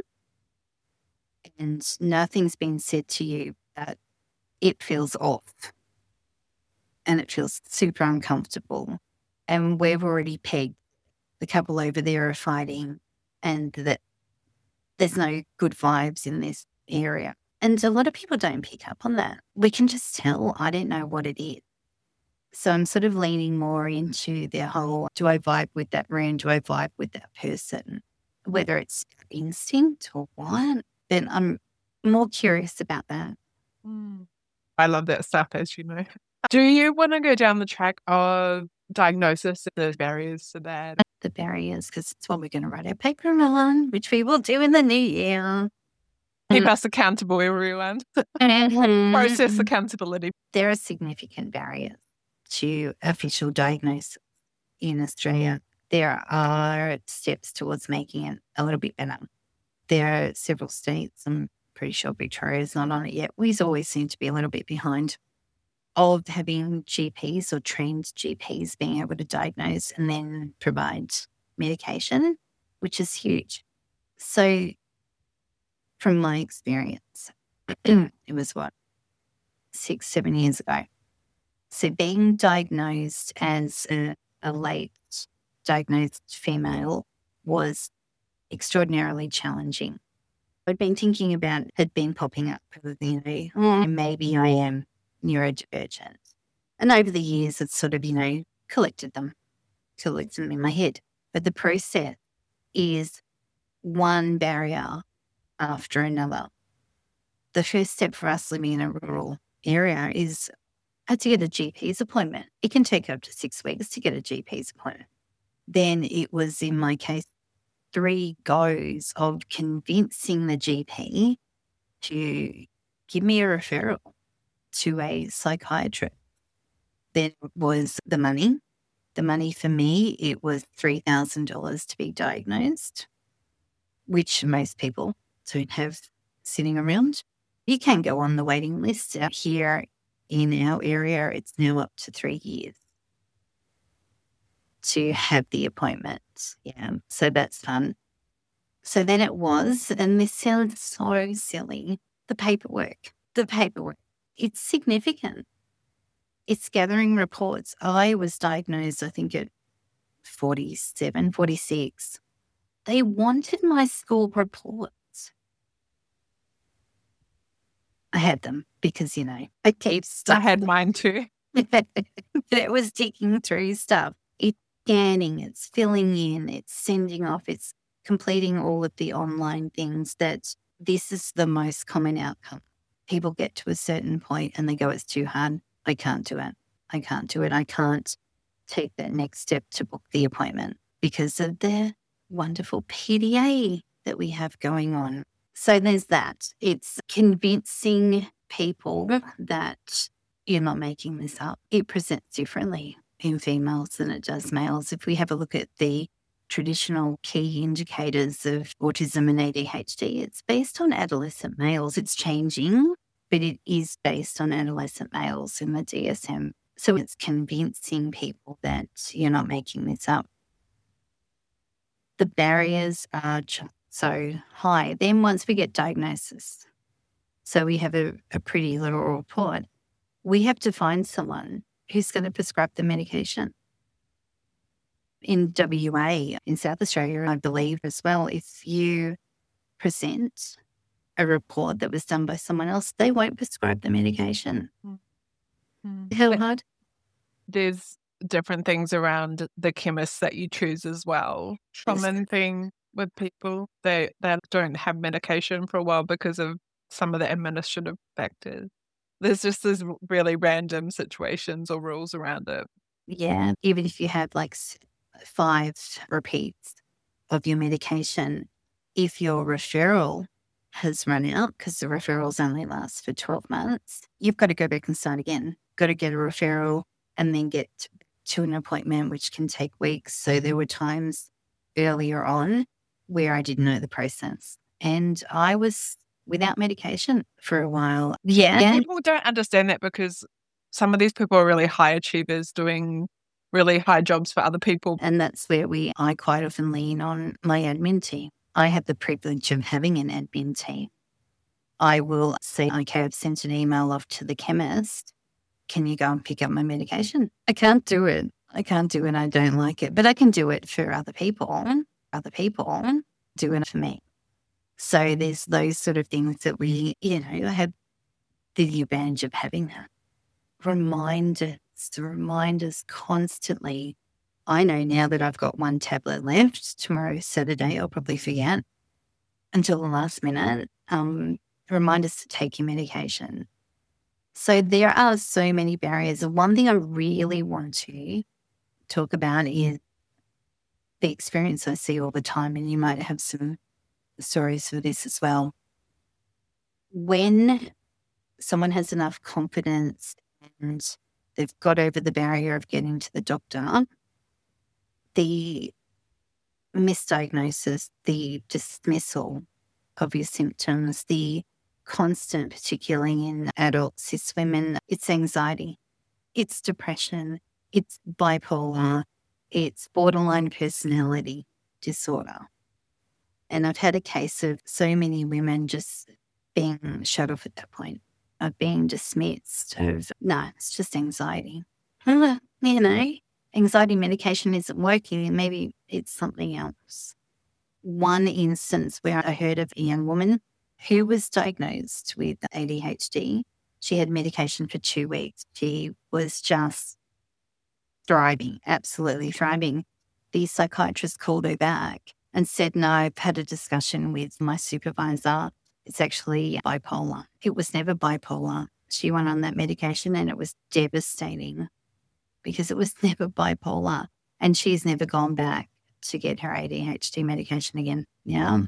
and nothing's been said to you, that it feels off and it feels super uncomfortable. And we've already pegged the couple over there are fighting and that there's no good vibes in this area. And a lot of people don't pick up on that. We can just tell, I don't know what it is. So I'm sort of leaning more into the whole, do I vibe with that room? Do I vibe with that person? Whether it's instinct or what, then I'm more curious about that. I love that stuff, as you know. Do you want to go down the track of diagnosis and the barriers to that? The barriers, because it's what we're going to write our paper on, which we will do in the new year. Keep us accountable, everyone. Process accountability. There are significant barriers to official diagnosis in Australia. There are steps towards making it a little bit better. There are several states, I'm pretty sure Victoria's not on it yet. We always seem to be a little bit behind of having GPs or trained GPs being able to diagnose and then provide medication, which is huge. So from my experience, it was 6-7 years ago. So being diagnosed as a late diagnosed female was extraordinarily challenging. I'd been thinking about, had been popping up probably, maybe I am neurodivergent. And over the years, it's sort of, collected them in my head. But the process is one barrier after another. The first step for us living in a rural area is I had to get a GP's appointment. It can take up to 6 weeks to get a GP's appointment. Then it was, in my case, 3 goes of convincing the GP to give me a referral to a psychiatrist. Then was the money. The money for me, it was $3,000 to be diagnosed, which most people don't have sitting around. You can go on the waiting list. Out here in our area, it's now up to 3 years to have the appointment. Yeah, so that's fun. So then it was, and this sounds so silly, the paperwork. It's significant. It's gathering reports. I was diagnosed, I think, at 47, 46. They wanted my school reports. I had them because, I keep stuff. I had mine too. It was digging through stuff. It's scanning, it's filling in, it's sending off, it's completing all of the online things. That this is the most common outcome. People get to a certain point and they go, it's too hard. I can't do it. I can't take that next step to book the appointment because of the wonderful PDA that we have going on. So there's that. It's convincing people that you're not making this up. It presents differently in females than it does males. If we have a look at the traditional key indicators of autism and ADHD, it's based on adolescent males. It's changing, but it is based on adolescent males in the DSM. So it's convincing people that you're not making this up. The barriers are so high. Then once we get diagnosis, so we have a pretty little report, we have to find someone who's going to prescribe the medication. In WA, in South Australia, I believe as well, if you present a report that was done by someone else, they won't prescribe the medication. How hard? There's different things around the chemists that you choose as well. Common thing with people, they don't have medication for a while because of some of the administrative factors. There's just these really random situations or rules around it. Yeah, even if you have like 5 repeats of your medication, if your referral has run out, because the referrals only last for 12 months, you've got to go back and start again. Got to get a referral and then get to an appointment, which can take weeks. So there were times earlier on where I didn't know the process and I was without medication for a while. Yeah. People don't understand that because some of these people are really high achievers doing really high jobs for other people. And that's where I quite often lean on my admin team. I have the privilege of having an admin team. I will say, okay, I've sent an email off to the chemist. Can you go and pick up my medication? I can't do it. I don't like it, but I can do it for other people. Other people do it for me. So there's those sort of things that we, have the advantage of having that. Reminders constantly. I know now that I've got one tablet left. Tomorrow, Saturday, I'll probably forget until the last minute. Reminders to take your medication. So there are so many barriers. And one thing I really want to talk about is the experience I see all the time, and you might have some stories for this as well. When someone has enough confidence and they've got over the barrier of getting to the doctor, the misdiagnosis, the dismissal of your symptoms, the constant, particularly in adult cis women, it's anxiety, it's depression, it's bipolar, it's borderline personality disorder. And I've had a case of so many women just being shut off at that point, of being dismissed of, no, it's just anxiety. Anxiety medication isn't working and maybe it's something else. One instance where I heard of a young woman who was diagnosed with ADHD. She had medication for 2 weeks. She was just thriving, absolutely thriving. The psychiatrist called her back and said, no, I've had a discussion with my supervisor. It's actually bipolar. It was never bipolar. She went on that medication and it was devastating because it was never bipolar. And she's never gone back to get her ADHD medication again. Yeah.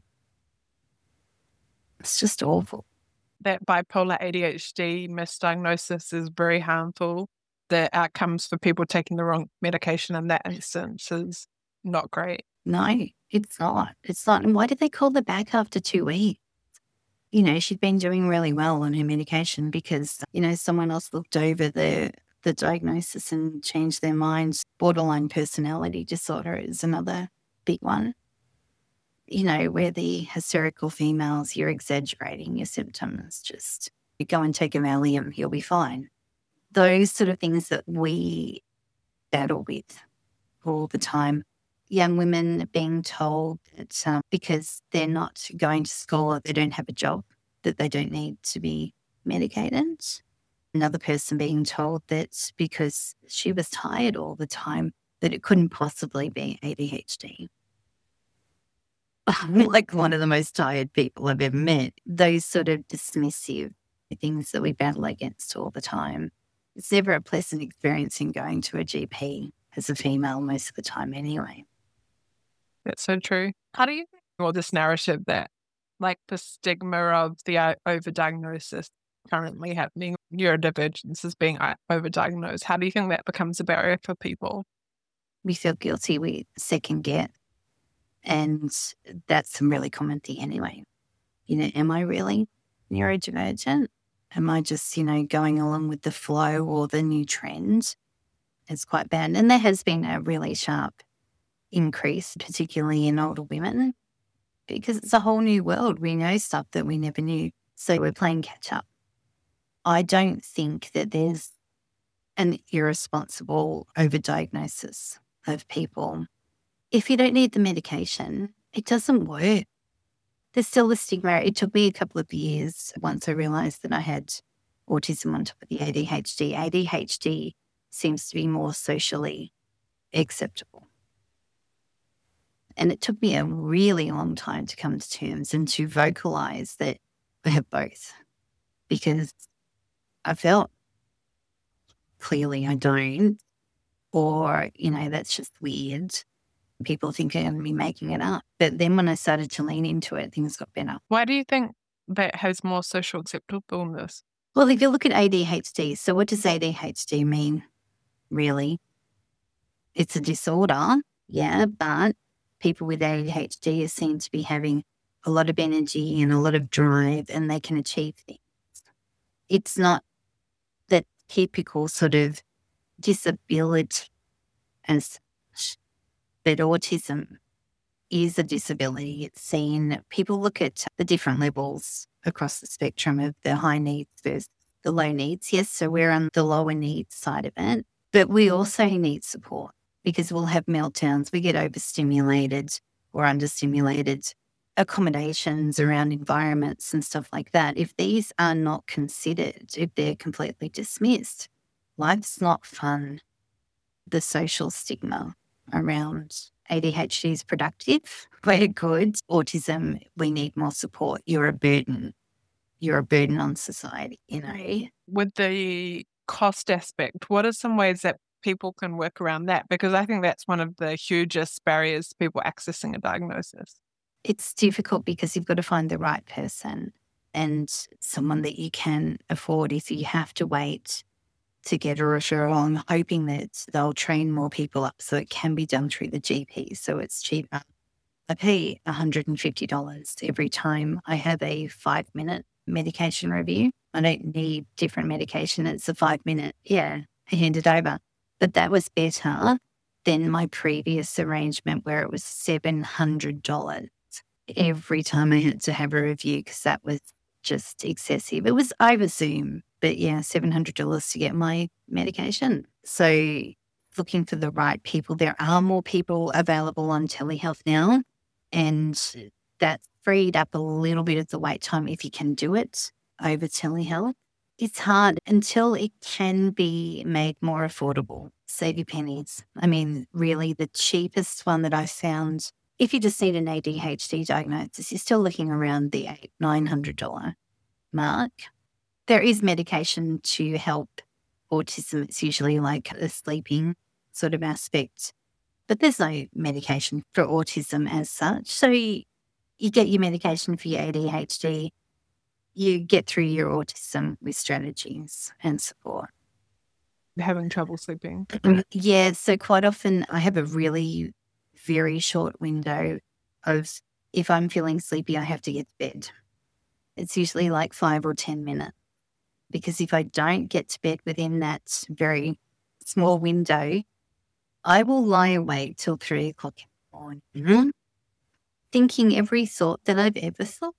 It's just awful. That bipolar ADHD misdiagnosis is very harmful. The outcomes for people taking the wrong medication in that instance is not great. No, it's not. It's not. And why did they call her back after 2 weeks? She'd been doing really well on her medication because, someone else looked over the diagnosis and changed their minds. Borderline personality disorder is another big one. Where the hysterical females, you're exaggerating your symptoms. Just you go and take a Valium, you'll be fine. Those sort of things that we battle with all the time. Young women being told that because they're not going to school or they don't have a job, that they don't need to be medicated. Another person being told that because she was tired all the time, that it couldn't possibly be ADHD. I'm like one of the most tired people I've ever met. Those sort of dismissive things that we battle against all the time. It's never a pleasant experience in going to a GP as a female most of the time anyway. That's so true. How do you think, or this narrative that like the stigma of the overdiagnosis currently happening, neurodivergence is being overdiagnosed, how do you think that becomes a barrier for people? We feel guilty, we second guess. And that's a really common thing anyway. Am I really neurodivergent? Am I just, going along with the flow or the new trend? It's quite bad. And there has been a really sharp increase, particularly in older women, because it's a whole new world. We know stuff that we never knew. So we're playing catch up. I don't think that there's an irresponsible overdiagnosis of people. If you don't need the medication, it doesn't work. There's still a stigma. It took me a couple of years once I realised that I had autism on top of the ADHD. ADHD seems to be more socially acceptable. And it took me a really long time to come to terms and to vocalise that I have both, because I felt clearly I don't, or, that's just weird. People think I'm going to be making it up. But then when I started to lean into it, things got better. Why do you think that has more social acceptableness? Well, if you look at ADHD, so what does ADHD mean, really? It's a disorder, yeah, but people with ADHD are seen to be having a lot of energy and a lot of drive, and they can achieve things. It's not that typical sort of disability as such. But autism is a disability. It's seen, people look at the different levels across the spectrum of the high needs versus the low needs. Yes, so we're on the lower needs side of it, but we also need support because we'll have meltdowns. We get overstimulated or understimulated, accommodations around environments and stuff like that. If these are not considered, if they're completely dismissed, life's not fun. The social stigma around ADHD is productive. We're good. Autism, we need more support. You're a burden. You're a burden on society, you know. With the cost aspect, what are some ways that people can work around that? Because I think that's one of the hugest barriers to people accessing a diagnosis. It's difficult because you've got to find the right person and someone that you can afford. If you have to wait to get a referral, I'm hoping that they'll train more people up so it can be done through the GP, so it's cheaper. I pay $150 every time I have a 5-minute medication review. I don't need different medication. It's a 5-minute, I hand it over. But that was better than my previous arrangement where it was $700 every time I had to have a review because that was just excessive. It was over Zoom, but $700 to get my medication. So looking for the right people. There are more people available on telehealth now, and that's freed up a little bit of the wait time if you can do it over telehealth. It's hard until it can be made more affordable. Save your pennies. I mean, really the cheapest one that I found, if you just need an ADHD diagnosis, you're still looking around the $900 mark. There is medication to help autism. It's usually like a sleeping sort of aspect, but there's no medication for autism as such. So you get your medication for your ADHD, you get through your autism with strategies and support. Having trouble sleeping. Yeah, so quite often I have a really very short window of if I'm feeling sleepy, I have to get to bed. It's usually like 5 or 10 minutes. Because if I don't get to bed within that very small window, I will lie awake till 3 o'clock in the morning, thinking every thought that I've ever thought.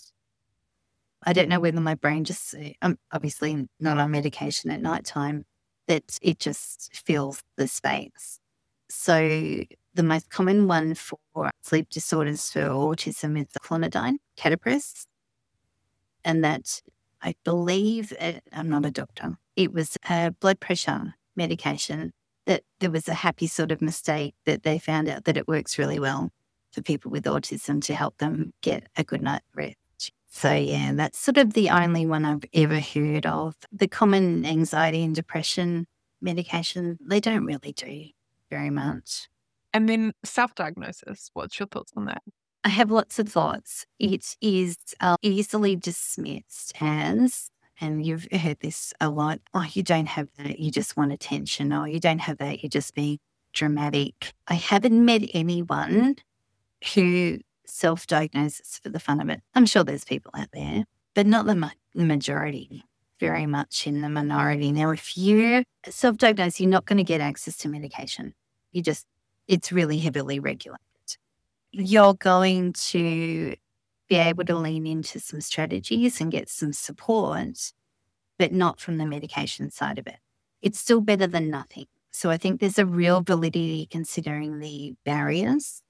I don't know whether my brain just, I'm obviously not on medication at nighttime, that it just fills the space. So the most common one for sleep disorders for autism is the clonidine, Catapres, and that I believe, I'm not a doctor, it was a blood pressure medication that there was a happy sort of mistake that they found out that it works really well for people with autism to help them get a good night's rest. So that's sort of the only one I've ever heard of. The common anxiety and depression medication, they don't really do very much. And then self-diagnosis, what's your thoughts on that? I have lots of thoughts. It is easily dismissed as, and you've heard this a lot, oh, you don't have that, you just want attention. Oh, you don't have that, you're just being dramatic. I haven't met anyone who self-diagnoses for the fun of it. I'm sure there's people out there, but not the majority, very much in the minority. Now, if you self-diagnose, you're not going to get access to medication. It's really heavily regulated. You're going to be able to lean into some strategies and get some support, but not from the medication side of it. It's still better than nothing. So I think there's a real validity considering the barriers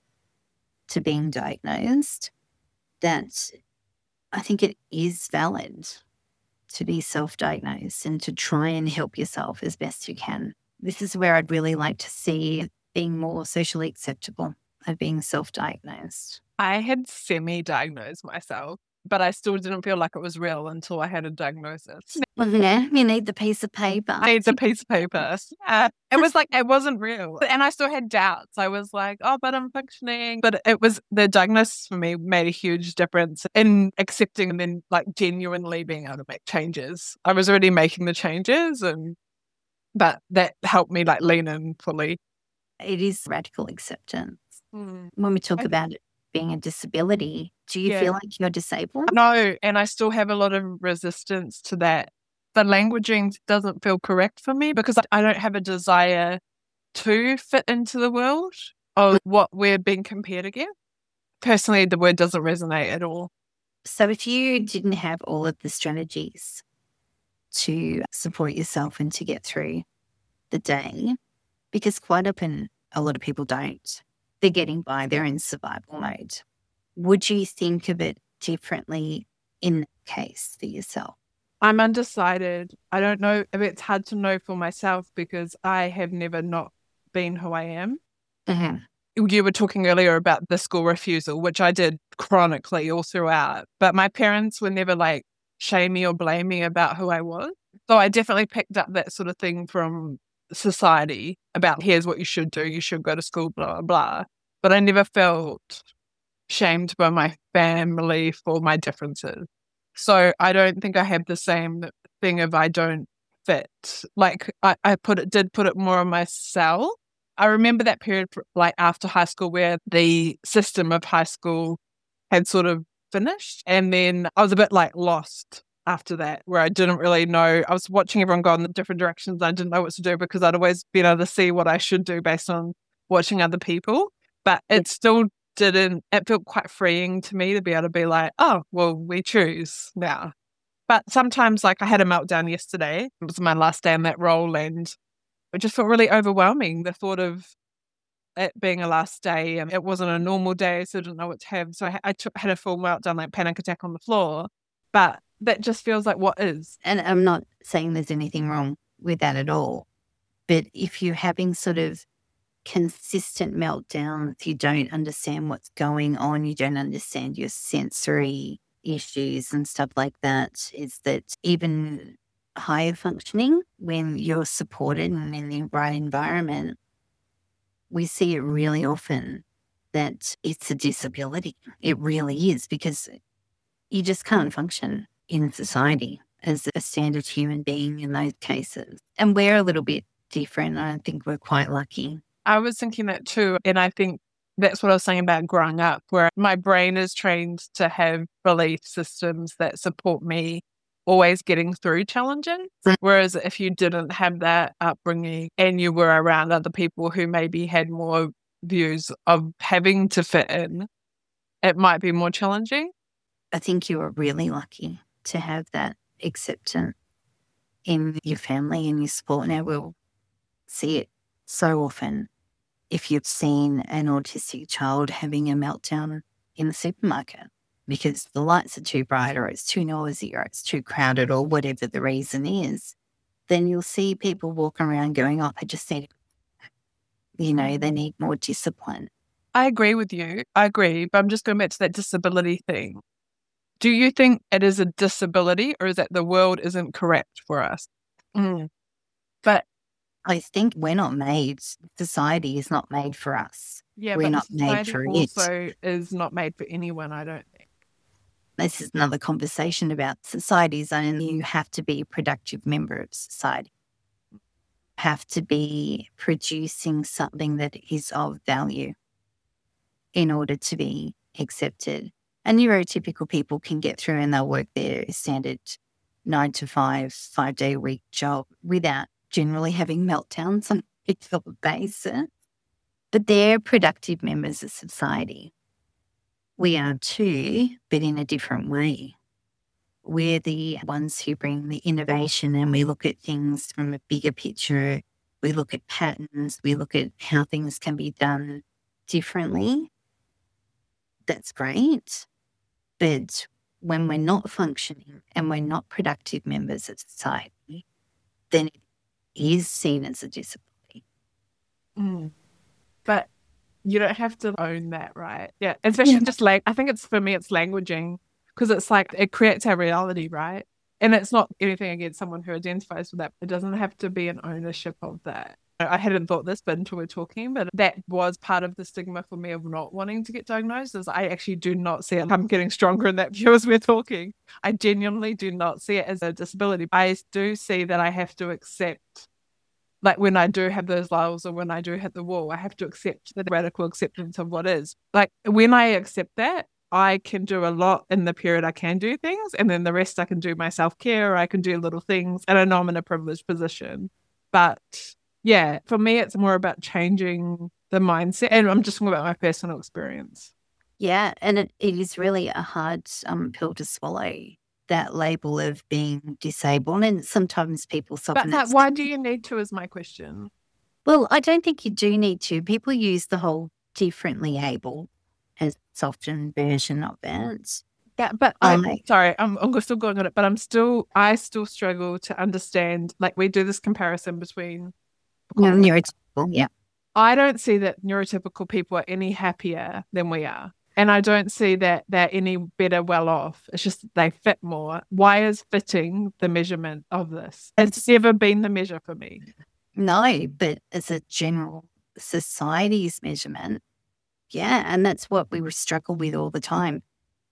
to being diagnosed, that I think it is valid to be self-diagnosed and to try and help yourself as best you can. This is where I'd really like to see being more socially acceptable of being self-diagnosed. I had semi-diagnosed myself, but I still didn't feel like it was real until I had a diagnosis. Well, you need the piece of paper. I need the piece of paper. It was like, it wasn't real. And I still had doubts. I was like, oh, but I'm functioning. But it was, the diagnosis for me made a huge difference in accepting and then like genuinely being able to make changes. I was already making the changes, but that helped me like lean in fully. It is radical acceptance. When we talk about it being a disability, do you feel like you're disabled? No, and I still have a lot of resistance to that. The languaging doesn't feel correct for me because I don't have a desire to fit into the world of what we're being compared against. Personally, the word doesn't resonate at all. So if you didn't have all of the strategies to support yourself and to get through the day, because quite often a lot of people don't, they're getting by, they're in survival mode. Would you think of it differently in that case for yourself? I'm undecided. I don't know if it's hard to know for myself because I have never not been who I am. Mm-hmm. You were talking earlier about the school refusal, which I did chronically all throughout. But my parents were never like shamey or blaming about who I was. So I definitely picked up that sort of thing from society about here's what you should do. You should go to school, blah, blah, blah. But I never felt shamed by my family for my differences. So I don't think I have the same thing if I don't fit. Like I did put it more on myself. I remember that period like after high school where the system of high school had sort of finished. And then I was a bit like lost after that, where I didn't really know. I was watching everyone go in the different directions. I didn't know what to do because I'd always been able to see what I should do based on watching other people. But it still didn't, it felt quite freeing to me to be able to be like, oh, well, we choose now. But sometimes, like I had a meltdown yesterday. It was my last day in that role and it just felt really overwhelming. The thought of it being a last day and it wasn't a normal day, so I didn't know what to have. So I had a full meltdown, like panic attack on the floor. But that just feels like what is. And I'm not saying there's anything wrong with that at all. But if you're having sort of consistent meltdowns, you don't understand what's going on, you don't understand your sensory issues and stuff like that, is that even higher functioning, when you're supported and in the right environment, we see it really often that it's a disability. It really is, because you just can't function in society as a standard human being in those cases. And we're a little bit different. I think we're quite lucky. I was thinking that too. And I think that's what I was saying about growing up, where my brain is trained to have belief systems that support me always getting through challenges. Whereas if you didn't have that upbringing and you were around other people who maybe had more views of having to fit in, it might be more challenging. I think you are really lucky to have that acceptance in your family and your support. Now, we'll see it so often if you've seen an autistic child having a meltdown in the supermarket because the lights are too bright or it's too noisy or it's too crowded or whatever the reason is, then you'll see people walking around going, oh, I just need, they need more discipline. I agree with you. I agree. But I'm just going back to that disability thing. Do you think it is a disability or is that the world isn't correct for us? But I think we're not made, society is not made for us. Yeah, we're but not made for also is not made for anyone, I don't think. This is another conversation about societies, and you have to be a productive member of society. Have to be producing something that is of value in order to be accepted. And neurotypical people can get through and they'll work their standard 9 to 5, 5-day a week job without generally having meltdowns on a regular basis. But they're productive members of society. We are too, but in a different way. We're the ones who bring the innovation and we look at things from a bigger picture. We look at patterns. We look at how things can be done differently. That's great. But when we're not functioning and we're not productive members of society, then it is seen as a disability. But you don't have to own that, right? Yeah. Especially just like, I think for me, it's languaging because it's like, it creates our reality, right? And it's not anything against someone who identifies with that. It doesn't have to be an ownership of that. I hadn't thought this, but until we're talking, but that was part of the stigma for me of not wanting to get diagnosed is I actually do not see it. I'm getting stronger in that view as we're talking. I genuinely do not see it as a disability. I do see that I have to accept, like when I do have those lulls or when I do hit the wall, I have to accept the radical acceptance of what is. Like when I accept that, I can do a lot in the period I can do things, and then the rest I can do my self-care or I can do little things. And I know I'm in a privileged position, but Yeah, for me, it's more about changing the mindset. And I'm just talking about my personal experience. Yeah, and it is really a hard pill to swallow, that label of being disabled. And sometimes people soften But it. why do you need to is my question. Well, I don't think you do need to. People use the whole differently able as a softened version of it. Yeah, but I sorry, I'm still going on it, but I still struggle to understand, like we do this comparison between, neurotypical, yeah. I don't see that neurotypical people are any happier than we are. And I don't see that they're any better well off. It's just that they fit more. Why is fitting the measurement of this? It's never been the measure for me. No, but as a general society's measurement, yeah, and that's what we struggle with all the time.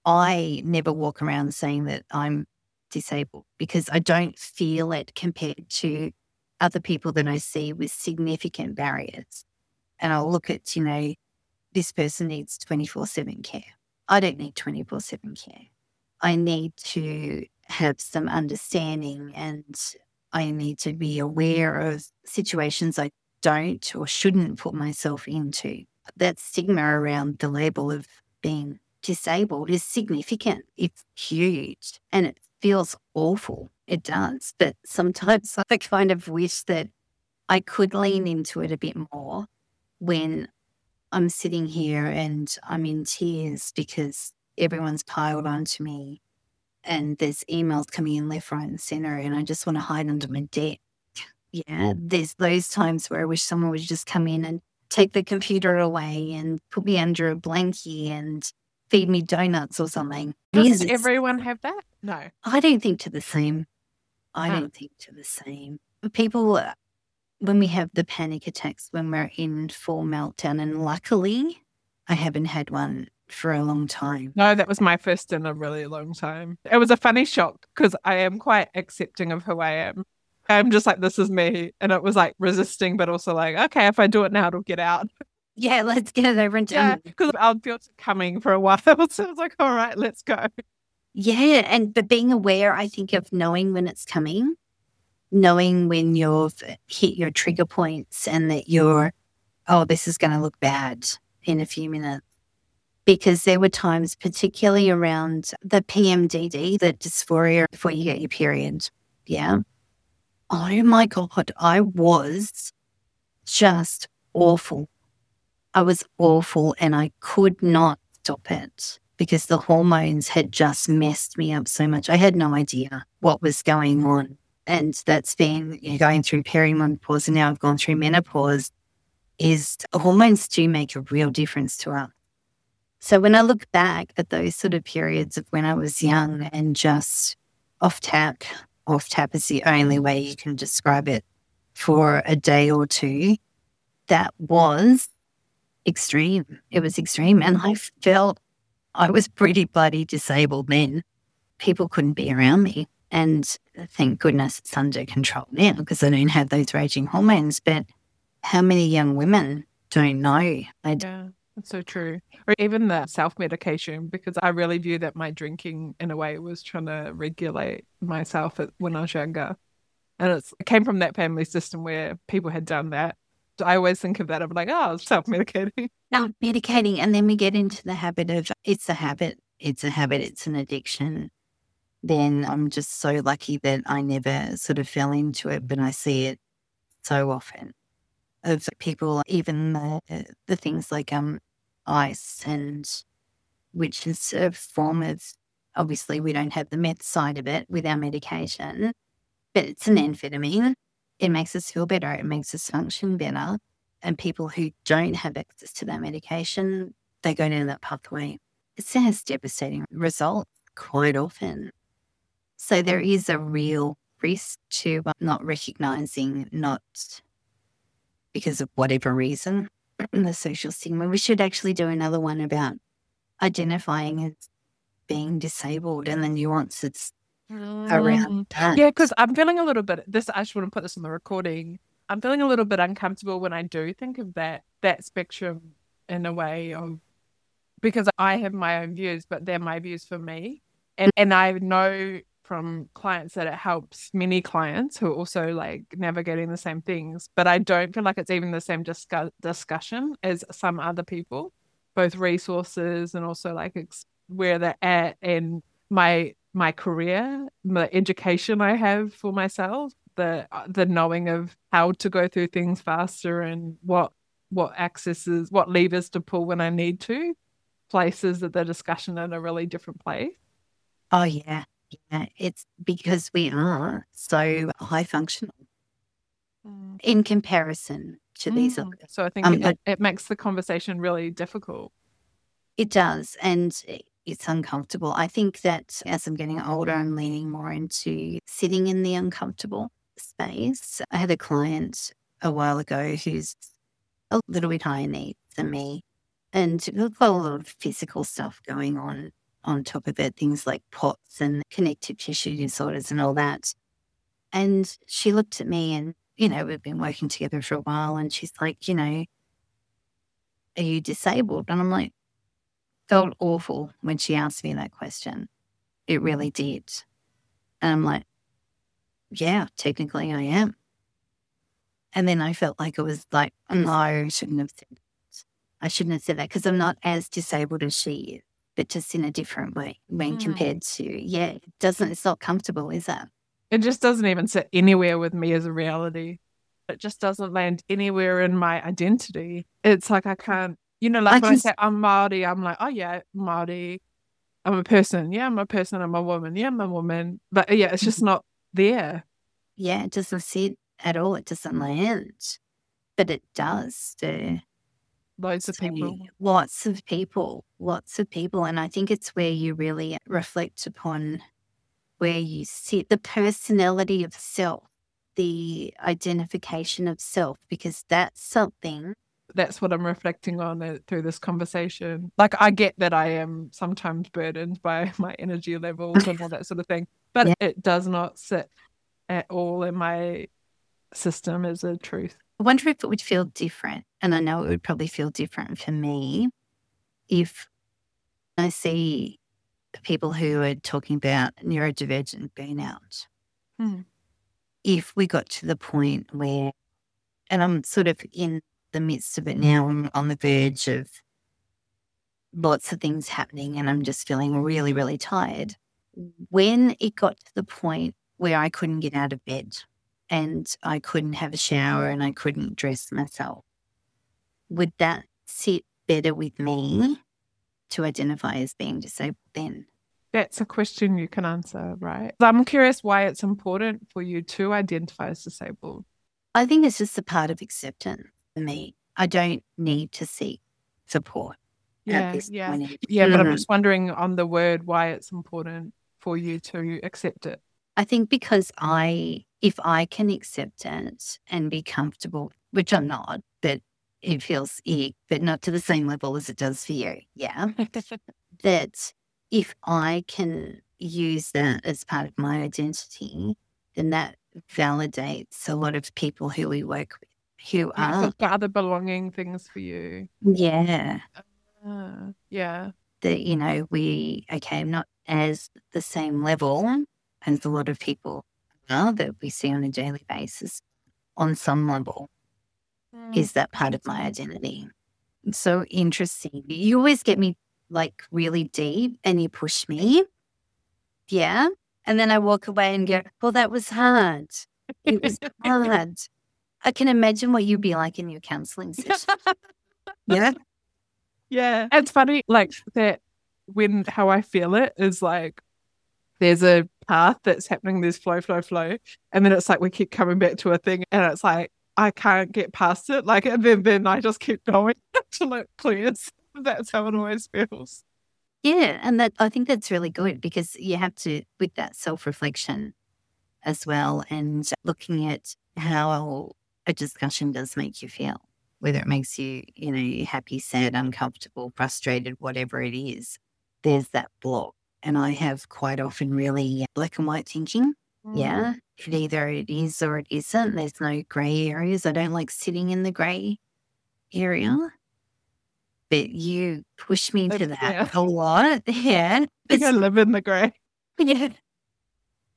I never walk around saying that I'm disabled because I don't feel it compared to other people that I see with significant barriers. And I'll look at, this person needs 24/7 care. I don't need 24/7 care. I need to have some understanding, and I need to be aware of situations I don't or shouldn't put myself into. That stigma around the label of being disabled is significant. It's huge and it feels awful. It does. But sometimes I kind of wish that I could lean into it a bit more when I'm sitting here and I'm in tears because everyone's piled onto me and there's emails coming in left, right, and center, and I just want to hide under my desk. Yeah, there's those times where I wish someone would just come in and take the computer away and put me under a blankie and feed me donuts or something. Does everyone have that? No. I don't think to the same. I don't think to the same. People, when we have the panic attacks, when we're in full meltdown, and luckily I haven't had one for a long time. No, that was my first in a really long time. It was a funny shock because I am quite accepting of who I am. I'm just like, this is me. And it was like resisting, but also like, okay, if I do it now, it'll get out. Yeah, let's get it over and done. Yeah, because I'll feel it coming for a while. So I was like, all right, let's go. Yeah, but being aware, I think, of knowing when it's coming, knowing when you've hit your trigger points and that this is going to look bad in a few minutes. Because there were times, particularly around the PMDD, the dysphoria before you get your period. Yeah. Oh my God, I was just awful. I was awful and I could not stop it because the hormones had just messed me up so much. I had no idea what was going on. And that's been going through perimenopause, and now I've gone through menopause, is hormones do make a real difference to us. So when I look back at those sort of periods of when I was young and just off tap is the only way you can describe it, for a day or two, that was extreme. It was extreme. And I felt I was pretty bloody disabled then. People couldn't be around me. And thank goodness it's under control now because I don't have those raging hormones. But how many young women don't know? Yeah, that's so true. Or even the self-medication, because I really view that my drinking in a way was trying to regulate myself when I was younger. And it came from that family system where people had done that. So I always think of that. I'm like, oh, self-medicating. No, medicating. And then we get into the habit of it's a habit. It's an addiction. Then I'm just so lucky that I never sort of fell into it, but I see it so often of people, even the things like ice, and which is a form of, obviously we don't have the meth side of it with our medication, but it's an amphetamine. It makes us feel better. It makes us function better. And people who don't have access to that medication, they go down that pathway. It has devastating results quite often. So there is a real risk to not recognizing, not because of whatever reason, the social stigma. We should actually do another one about identifying as being disabled and the nuances around that. Yeah, because I'm feeling a little bit, I just want to put this on the recording. I'm feeling a little bit uncomfortable when I do think of that spectrum in a way of, because I have my own views, but they're my views for me. And I know from clients that it helps many clients who are also like navigating the same things, but I don't feel like it's even the same discussion as some other people, both resources and also like where they're at and my career, the education I have for myself, the knowing of how to go through things faster and what accesses, what levers to pull when I need to, places that the discussion in a really different place. Oh, yeah. Yeah. It's because we are so high functional in comparison to these others. So I think it makes the conversation really difficult. It does. And it's uncomfortable. I think that as I'm getting older, I'm leaning more into sitting in the uncomfortable space. I had a client a while ago who's a little bit higher needs than me, and we've got a lot of physical stuff going on top of it, things like POTS and connective tissue disorders and all that. And she looked at me and, we've been working together for a while, and she's like, are you disabled? And I'm like, felt awful when she asked me that question. It really did. And I'm like, yeah, technically I am. And then I felt like it was like, no, I shouldn't have said that. I shouldn't have said that because I'm not as disabled as she is, but just in a different way when compared to, it's not comfortable, is that? It just doesn't even sit anywhere with me as a reality. It just doesn't land anywhere in my identity. It's like I can't, like when I say I'm Māori, I'm like, oh yeah, Māori. I'm a person. Yeah, I'm a person. I'm a woman. Yeah, I'm a woman. But yeah, it's just not there. Yeah, it doesn't sit at all. It doesn't land. But it does to lots of people. Lots of people. And I think it's where you really reflect upon where you sit, the personality of self, the identification of self, because that's something. That's what I'm reflecting on through this conversation. Like, I get that I am sometimes burdened by my energy levels and all that sort of thing, but it does not sit at all in my system as a truth. I wonder if it would feel different, and I know it would probably feel different for me if I see people who are talking about neurodivergent burnout. If we got to the point where, and I'm sort of in the midst of it now, I'm on the verge of lots of things happening and I'm just feeling really, really tired. When it got to the point where I couldn't get out of bed and I couldn't have a shower and I couldn't dress myself, would that sit better with me to identify as being disabled then? That's a question you can answer, right? I'm curious why it's important for you to identify as disabled. I think it's just a part of acceptance for me. I don't need to seek support. Yeah, but I'm just wondering on the word why it's important for you to accept it. I think because if I can accept it and be comfortable, which I'm not, but it feels ick, but not to the same level as it does for you. Yeah. That if I can use that as part of my identity, then that validates a lot of people who we work with who are other belonging things for you. Yeah. Yeah. That, I'm not as the same level as a lot of people are that we see on a daily basis. On some level, is that part of my identity? It's so interesting. You always get me like really deep and you push me. Yeah. And then I walk away and go, well, that was hard. It was hard. I can imagine what you'd be like in your counselling session. Yeah. Yeah. It's funny, like that how I feel it is like there's a path that's happening, there's flow. And then it's like we keep coming back to a thing and it's like I can't get past it. Like, and then I just keep going until it clears. That's how it always feels. Yeah. And I think that's really good because you have to, with that self-reflection as well, and looking at how a discussion does make you feel, whether it makes you, happy, sad, uncomfortable, frustrated, whatever it is, there's that block. And I have quite often really black and white thinking. Yeah. Either it is or it isn't. There's no grey areas. I don't like sitting in the grey area. But you push me to that a lot. Yeah. I live in the grey. Yeah.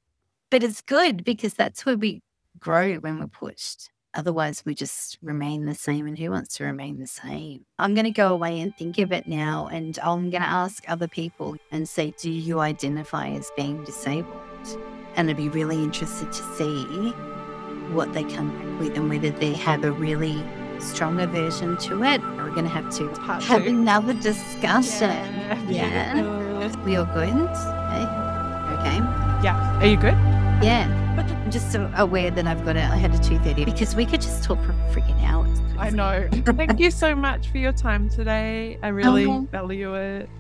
But it's good because that's where we grow when we're pushed. Otherwise, we just remain the same. And who wants to remain the same? I'm going to go away and think of it now. And I'm going to ask other people and say, do you identify as being disabled? And I'd be really interested to see what they come back with and whether they have a really strong aversion to it. We're going to have to have another discussion. Yeah. We all good? Okay. Yeah. Are you good? Yeah. I'm just so aware that I had a 2:30 because we could just talk for freaking hours. I know. Thank you so much for your time today. I really value it.